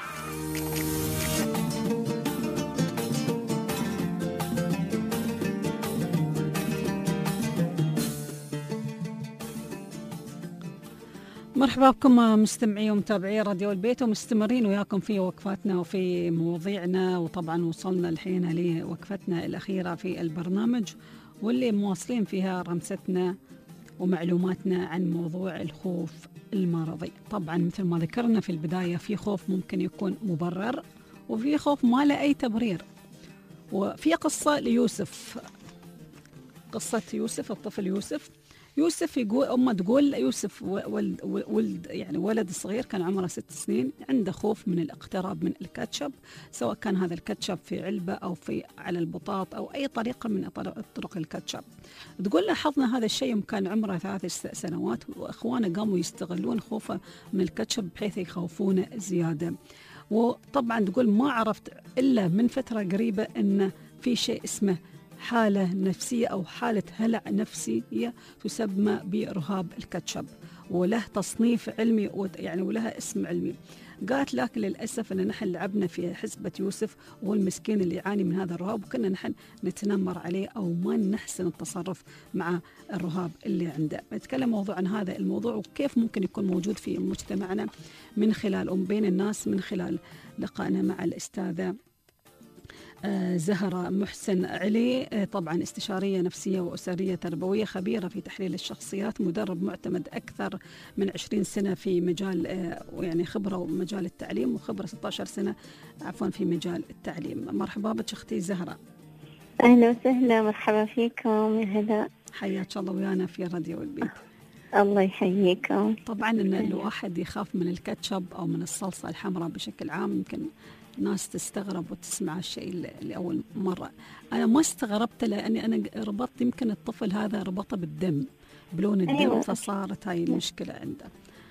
مرحبا بكم مستمعي ومتابعي راديو البيت، ومستمرين وياكم في وقفاتنا وفي مواضيعنا. وطبعا وصلنا الحين لوقفتنا الأخيرة في البرنامج، واللي مواصلين فيها رمستنا ومعلوماتنا عن موضوع الخوف المرضي. طبعا مثل ما ذكرنا في البداية، في خوف ممكن يكون مبرر وفي خوف ما له أي تبرير. وفي قصة ليوسف، قصة يوسف الطفل يوسف يوسف يقول أمه تقول يوسف ولد, ولد يعني ولد صغير كان عمره ست سنين، عنده خوف من الاقتراب من الكاتشب، سواء كان هذا الكاتشب في علبة أو في على البطاط أو أي طريقة من طرق الكاتشب. تقول لاحظنا هذا الشيء يوم كان عمره ثلاث سنوات، وإخوانه قاموا يستغلون خوفه من الكاتشب بحيث يخوفونه زيادة. وطبعا تقول ما عرفت إلا من فترة قريبة أن في شيء اسمه حالة نفسية أو حالة هلع نفسية تسمى برهاب الكاتشب، وله تصنيف علمي يعني ولها اسم علمي. قالت لكن للأسف أن نحن لعبنا في حسبة يوسف وهو المسكين اللي يعاني من هذا الرهاب، وكنا نحن نتنمر عليه أو ما نحسن التصرف مع الرهاب اللي عنده. نتكلم موضوع عن هذا الموضوع وكيف ممكن يكون موجود في مجتمعنا من خلال بين الناس، من خلال لقائنا مع الأستاذة زهرة محسن علي، طبعا استشارية نفسية وأسرية تربوية، خبيرة في تحليل الشخصيات، مدرب معتمد أكثر من عشرين سنة في مجال يعني خبرة ومجال التعليم، وخبرة ستة عشر سنة عفوا في مجال التعليم. مرحبا بك أختي زهرة. أهلا وسهلا، مرحبا فيكم يا هلا. حياك الله ويانا في راديو البيت. الله يحييكم. طبعا إن الواحد يخاف من الكاتشب أو من الصلصة الحمراء بشكل عام، يمكن ناس تستغرب وتسمع الشيء لأول مرة. أنا ما استغربت لأني أنا ربطت يمكن الطفل هذا ربطه بالدم، بلون الدم، أيوة. فصارت هاي المشكلة عنده.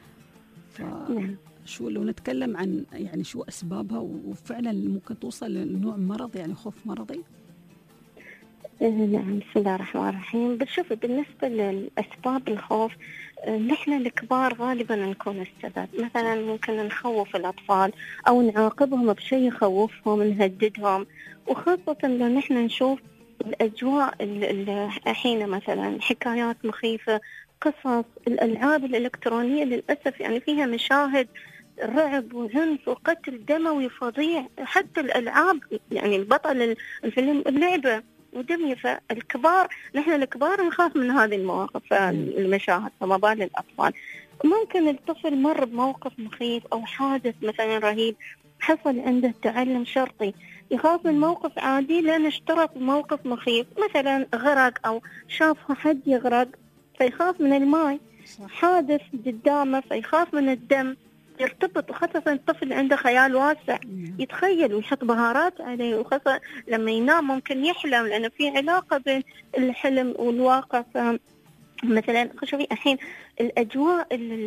فشو لو نتكلم عن يعني شو أسبابها وفعلا ممكن توصل لنوع مرض يعني خوف مرضي؟ نعم، بسم الله الرحمن الرحيم. بتشوفي بالنسبة لأسباب الخوف، نحن الكبار غالبا نكون السبب. مثلا ممكن نخوف الأطفال أو نعاقبهم بشيء يخوفهم، نهددهم، وخاصة لو نحن نشوف الأجواء الحين مثلا حكايات مخيفة، قصص الألعاب الإلكترونية للأسف يعني فيها مشاهد رعب وعنف وقتل دموي فظيع. حتى الألعاب يعني البطل الفيلم اللعبة ودمية. فالكبار نحن الكبار نخاف من هذه المواقف المشاهد، فما بال الأطفال. ممكن الطفل مر بموقف مخيف أو حادث مثلا رهيب حصل عنده تعلم شرطي، يخاف من موقف عادي لأن اشترك بموقف مخيف، مثلا غرق أو شاف حد يغرق فيخاف من الماء. حادث قدامه فيخاف من الدم، يرتبط. وخاصة الطفل عنده خيال واسع، يتخيل ويحط بهارات عليه، وخاصة لما ينام ممكن يحلم لأنه في علاقة بين الحلم والواقع. مثلا شوفي الحين الأجواء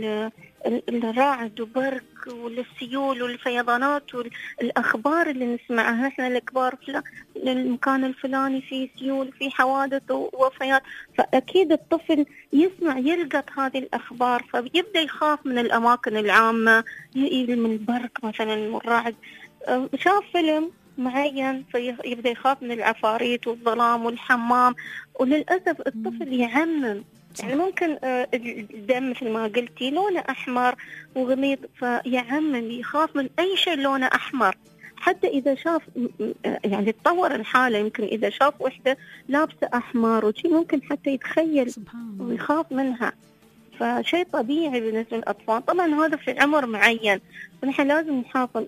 الرعد وبرق والسيول والفيضانات والأخبار اللي نسمعها احنا الكبار، المكان الفلاني فيه سيول، فيه حوادث ووفيات، فأكيد الطفل يسمع يلقط هذه الأخبار فيبدأ يخاف من الأماكن العامة، من البرق مثلا والرعد. شاف فيلم معين فيبدأ يخاف من العفاريت والظلام والحمام. وللأسف الطفل يعمم، يعني ممكن الدم مثل ما قلتي لونه أحمر وغميض فيعمم، يخاف من أي شيء لونه أحمر. حتى إذا شاف يعني تطور الحالة، يمكن إذا شاف وحدة لابسة أحمر وشي ممكن حتى يتخيل ويخاف منها. فشيء طبيعي بالنسبة للأطفال. طبعا هذا في عمر معين، ونحن لازم نحافظ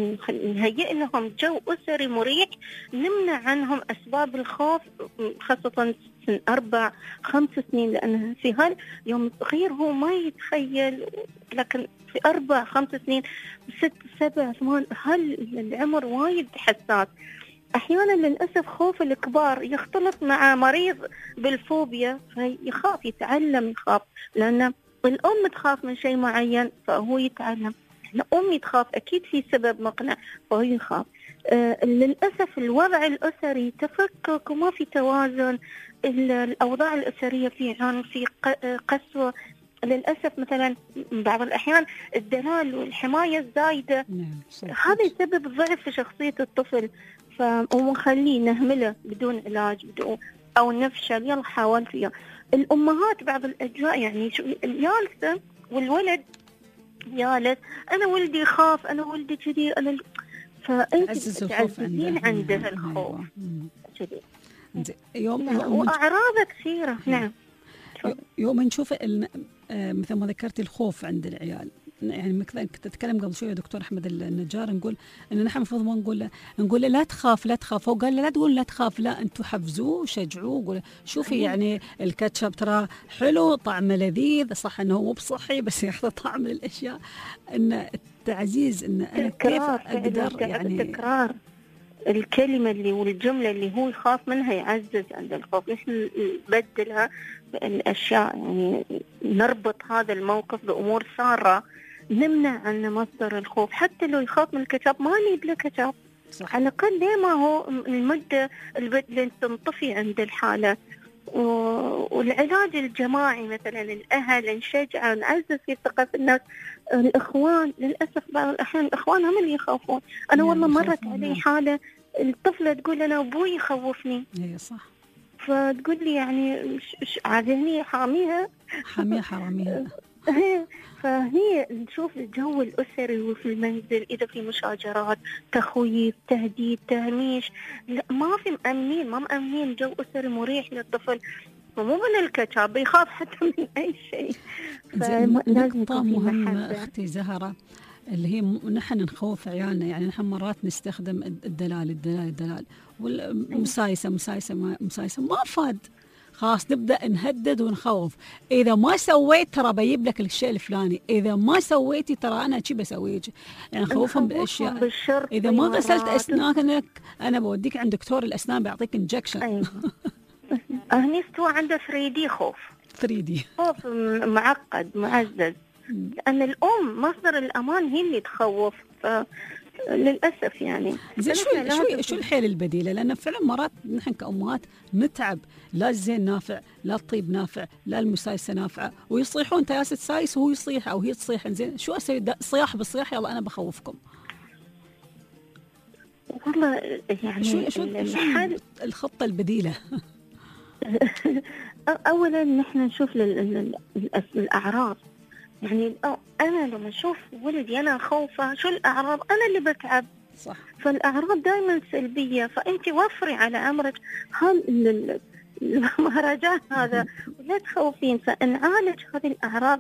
نهيئ لهم جو أسري مريح، نمنع عنهم أسباب الخوف خاصة سن أربع خمس سنين، لأن في هال يوم الصغير هو ما يتخيل، لكن في أربع خمس سنين ست سبع ثمان هل العمر وايد حساس. أحيانا للأسف خوف الكبار يختلط مع مريض بالفوبيا فيخاف، يتعلم يخاف، لأن الأم تخاف من شيء معين فهو يتعلم. الأم تخاف أكيد في سبب مقنع فهو يخاف. آه للأسف الوضع الأسري تفكك وما في توازن، الأوضاع الأسرية في عنف، في قسوة. للأسف مثلا بعض الأحيان الدلال والحماية الزايدة هذا يسبب ضعف في شخصية الطفل، فمخليه نهمله بدون علاج بدون أو نفشل يلا حاولت فيها. الأمهات بعض الأجواء يعني الجالسة والولد جالس، أنا ولدي يخاف، أنا ولدي كذي، أنا فأنت تعززين عنده الخوف كذي. يوم وأعراض كثيرة. نعم. يوم نشوف مثل ما ذكرتي الخوف عند العيال، يعني مثلا كنت أتكلم قبل شوية دكتور أحمد النجار، نقول إن نحن المفروض ما نقول نقول لا تخاف لا تخاف، هو قال لا تقول لا تخاف، لا أنتوا حفزوه وشجعوه، قول شوفي يعني الكاتشب ترى حلو طعمه لذيذ، صح إنه مو بصحي بس يعطي طعم للأشياء. إن التعزيز إن أنا كيف أقدر يعني التكرار الكلمة اللي والجملة اللي هو يخاف منها يعزز عند الخوف. نحن نبدلها بالأشياء، يعني نربط هذا الموقف بأمور سارة نمنع عنه مصدر الخوف. حتى لو يخاف من الكتاب ما نجيب له كتاب، على الأقل ليه ما هو المدة اللي تنطفي عند الحالة. والعلاج الجماعي مثلا الأهل نشجع نعزز في ثقة الناس. الإخوان للأسف بعض الأحيان الإخوان هم اللي يخافون. أنا والله مرت علي حالة الطفلة تقول أنا أبوي يخوفني. إيه صح. فتقول لي يعني عاذرني حاميها حاميها حراميها. فهي نشوف الجو الأسري وفي المنزل إذا في مشاجرات تخويف تهديد تهميش، لا ما في مأمنين ما مأمنين جو أسري مريح للطفل، ومو من الكتاب يخاف حتى من أي شيء. نقطة مهمة أختي زهرة اللي هي نحن نخوف عيالنا، يعني نحن مرات نستخدم الدلال الدلال الدلال والمسايسة مسايسة مسايسة ما فاد، خلاص نبدأ نهدد ونخوف. إذا ما سويت ترى بجيب لك الشيء الفلاني، إذا ما سويتي ترى أنا شي بسويه، يعني خوفهم بالأشياء. إذا ما غسلت أسنانك أنا بوديك عند دكتور الأسنان بيعطيك انجكشن. أيوة. هني استوى عنده ثري دي خوف ثري دي خوف معقد معزز، لأن الأم مصدر الأمان هي اللي تخوف. للأسف يعني. زين شو شو شو الحيل البديلة؟ لأن فعلا مرات نحن كأمهات نتعب، لا الزين نافع، لا الطيب نافع، لا المسايسة نافعة، ويصيحون أنت يا ست سايس وهو يصيح أو هي تصيح. زين شو أسوي؟ صياح بالصياح، يلا أنا بخوفكم. والله يعني شو شو الحل الخطة البديلة؟ أولا نحن نشوف الأعراض. يعني أنا لما أشوف ولدي أنا خوفة، شو الأعراض؟ أنا اللي بتعب. صح. فالأعراض دائما سلبية، فأنت وفري على أمرك هل المهرجان هذا ولا تخوفين. فنعالج هذه الأعراض.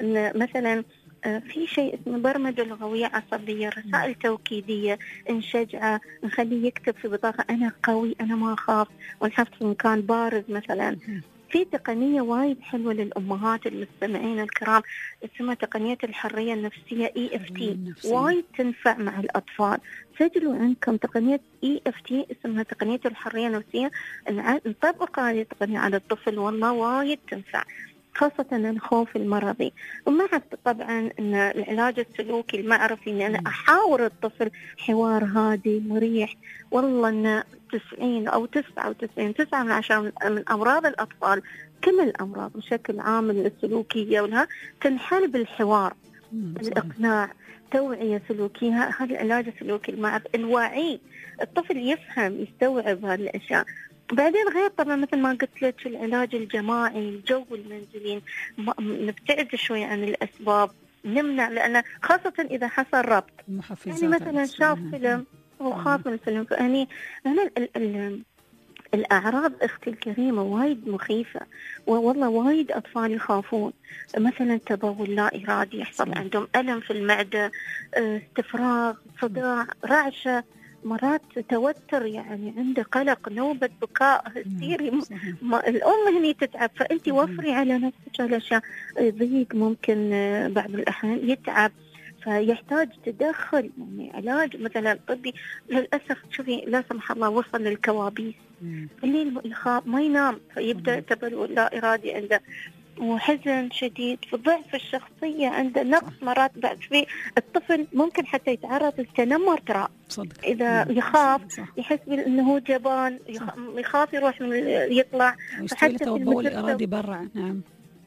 مثلا في شيء اسمه برمجة لغوية عصبية، رسائل توكيدية، نشجعه، نخليه يكتب في بطاقة أنا قوي، أنا ما أخاف، ونحط في مكان بارز مثلا. في تقنية وايد حلوة للأمهات المستمعين الكرام اسمها تقنية الحرية النفسية إي إف تي، وايد تنفع مع الأطفال. سجلوا عندكم تقنية إي إف تي اسمها تقنية الحرية النفسية، نطبق هذه التقنية على الطفل والله وايد تنفع، خاصة الخوف المرضي. ومع طبعا أن العلاج السلوكي المعرفي أن أنا أحاور الطفل حوار هادي مريح. والله أن تسعين أو تسعة وتسعين تسعة من عشرة من أمراض الأطفال، كل الأمراض بشكل عام السلوكية ولها تنحل بالحوار، الإقناع، توعية سلوكية. هذا العلاج السلوكي المعرفي، الوعي، الطفل يفهم يستوعب هذه الأشياء. بعدين غير طبعا مثل ما قلت لك العلاج الجماعي، الجو المنزلي، نبتعد شوي عن الأسباب، نمنع، لأن خاصة إذا حصل ربط. يعني مثلا شاف فيلم وخاف من الفيلم، فأني هنا ال ال الأعراض أختي الكريمة وايد مخيفة، والله وايد أطفال يخافون. مثلا تبول لا إرادي، يحصل عندهم ألم في المعدة، استفراغ، صداع، رعشة، مرات توتر، يعني عنده قلق، نوبة بكاء هستيري. الأم هني تتعب، فأنت وفري على نفسك الأشياء. ضيق ممكن بعض الأحيان يتعب، فيحتاج تدخل يعني علاج مثلا طبي. للأسف شوفي لا سمح الله وصل للكوابيس، الليل يخاف ما ينام، فيبدأ تبول لا إرادي عنده، وحزن شديد، في ضعف الشخصية، عنده نقص مرات. بعد في الطفل ممكن حتى يتعرض للتنمر ترى، إذا يخاف يحس بأنه هو جبان، يخاف يروح من يطلع، فحتى تبول إرادي برع. نعم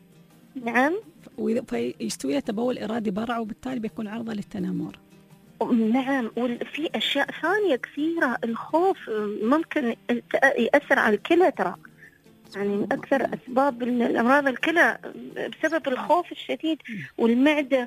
نعم فيستوي له تبول إرادي برع، وبالتالي بيكون عرضة للتنمر. نعم. وفي أشياء ثانية كثيرة. الخوف ممكن يأثر على الكلى ترى، يعني من أكثر أسباب الأمراض الكلى بسبب الخوف الشديد. والمعدة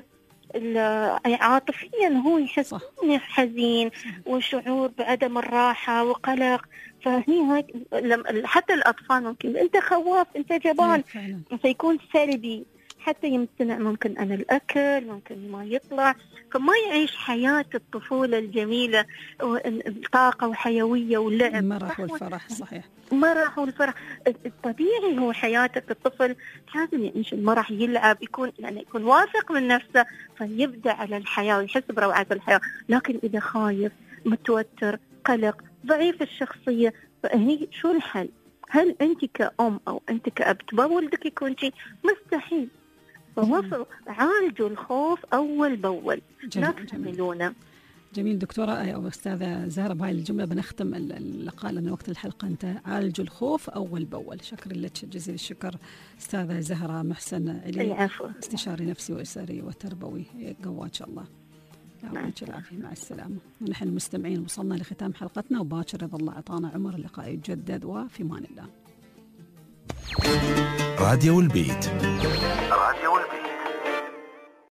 عاطفيا هو يحس حزين وشعور بعدم الراحة وقلق. فهني هاي حتى الأطفال ممكن أنت خواف، أنت جبان، فيكون سلبي، حتى يمتنع ممكن عن الأكل، ممكن ما يطلع، فما يعيش حياة الطفولة الجميلة، الطاقة وحيوية واللعب، المرح والفرح. صحيح، المرح والفرح الطبيعي هو حياتك. الطفل لازم يعيش المرح، يلعب، يكون يعني يكون واثق من نفسه، فيبدأ على الحياة ويحس بروعة الحياة. لكن إذا خايف، متوتر، قلق، ضعيف الشخصية، فهني شو الحل؟ هل أنت كأم أو أنت كأب تبغى ولدك يكون شيء؟ مستحيل. فوصل عالجوا الخوف أول بأول، لا تحملونه. جميل دكتورة أو أستاذة زهرة، بهاي الجملة بنختم اللقاء لأن وقت الحلقة انتهى. عالجوا الخوف أول بأول. شكرا لك جزيل الشكر أستاذة زهرة محسن علي، استشاري نفسي وأسري وتربوي. قوات شاء الله، يعطيك العافية، مع السلامة. ونحن المستمعين وصلنا لختام حلقتنا، وباكر إذا الله أعطانا عمر اللقاء يتجدد، وفي مان الله. راديو البيت. راديو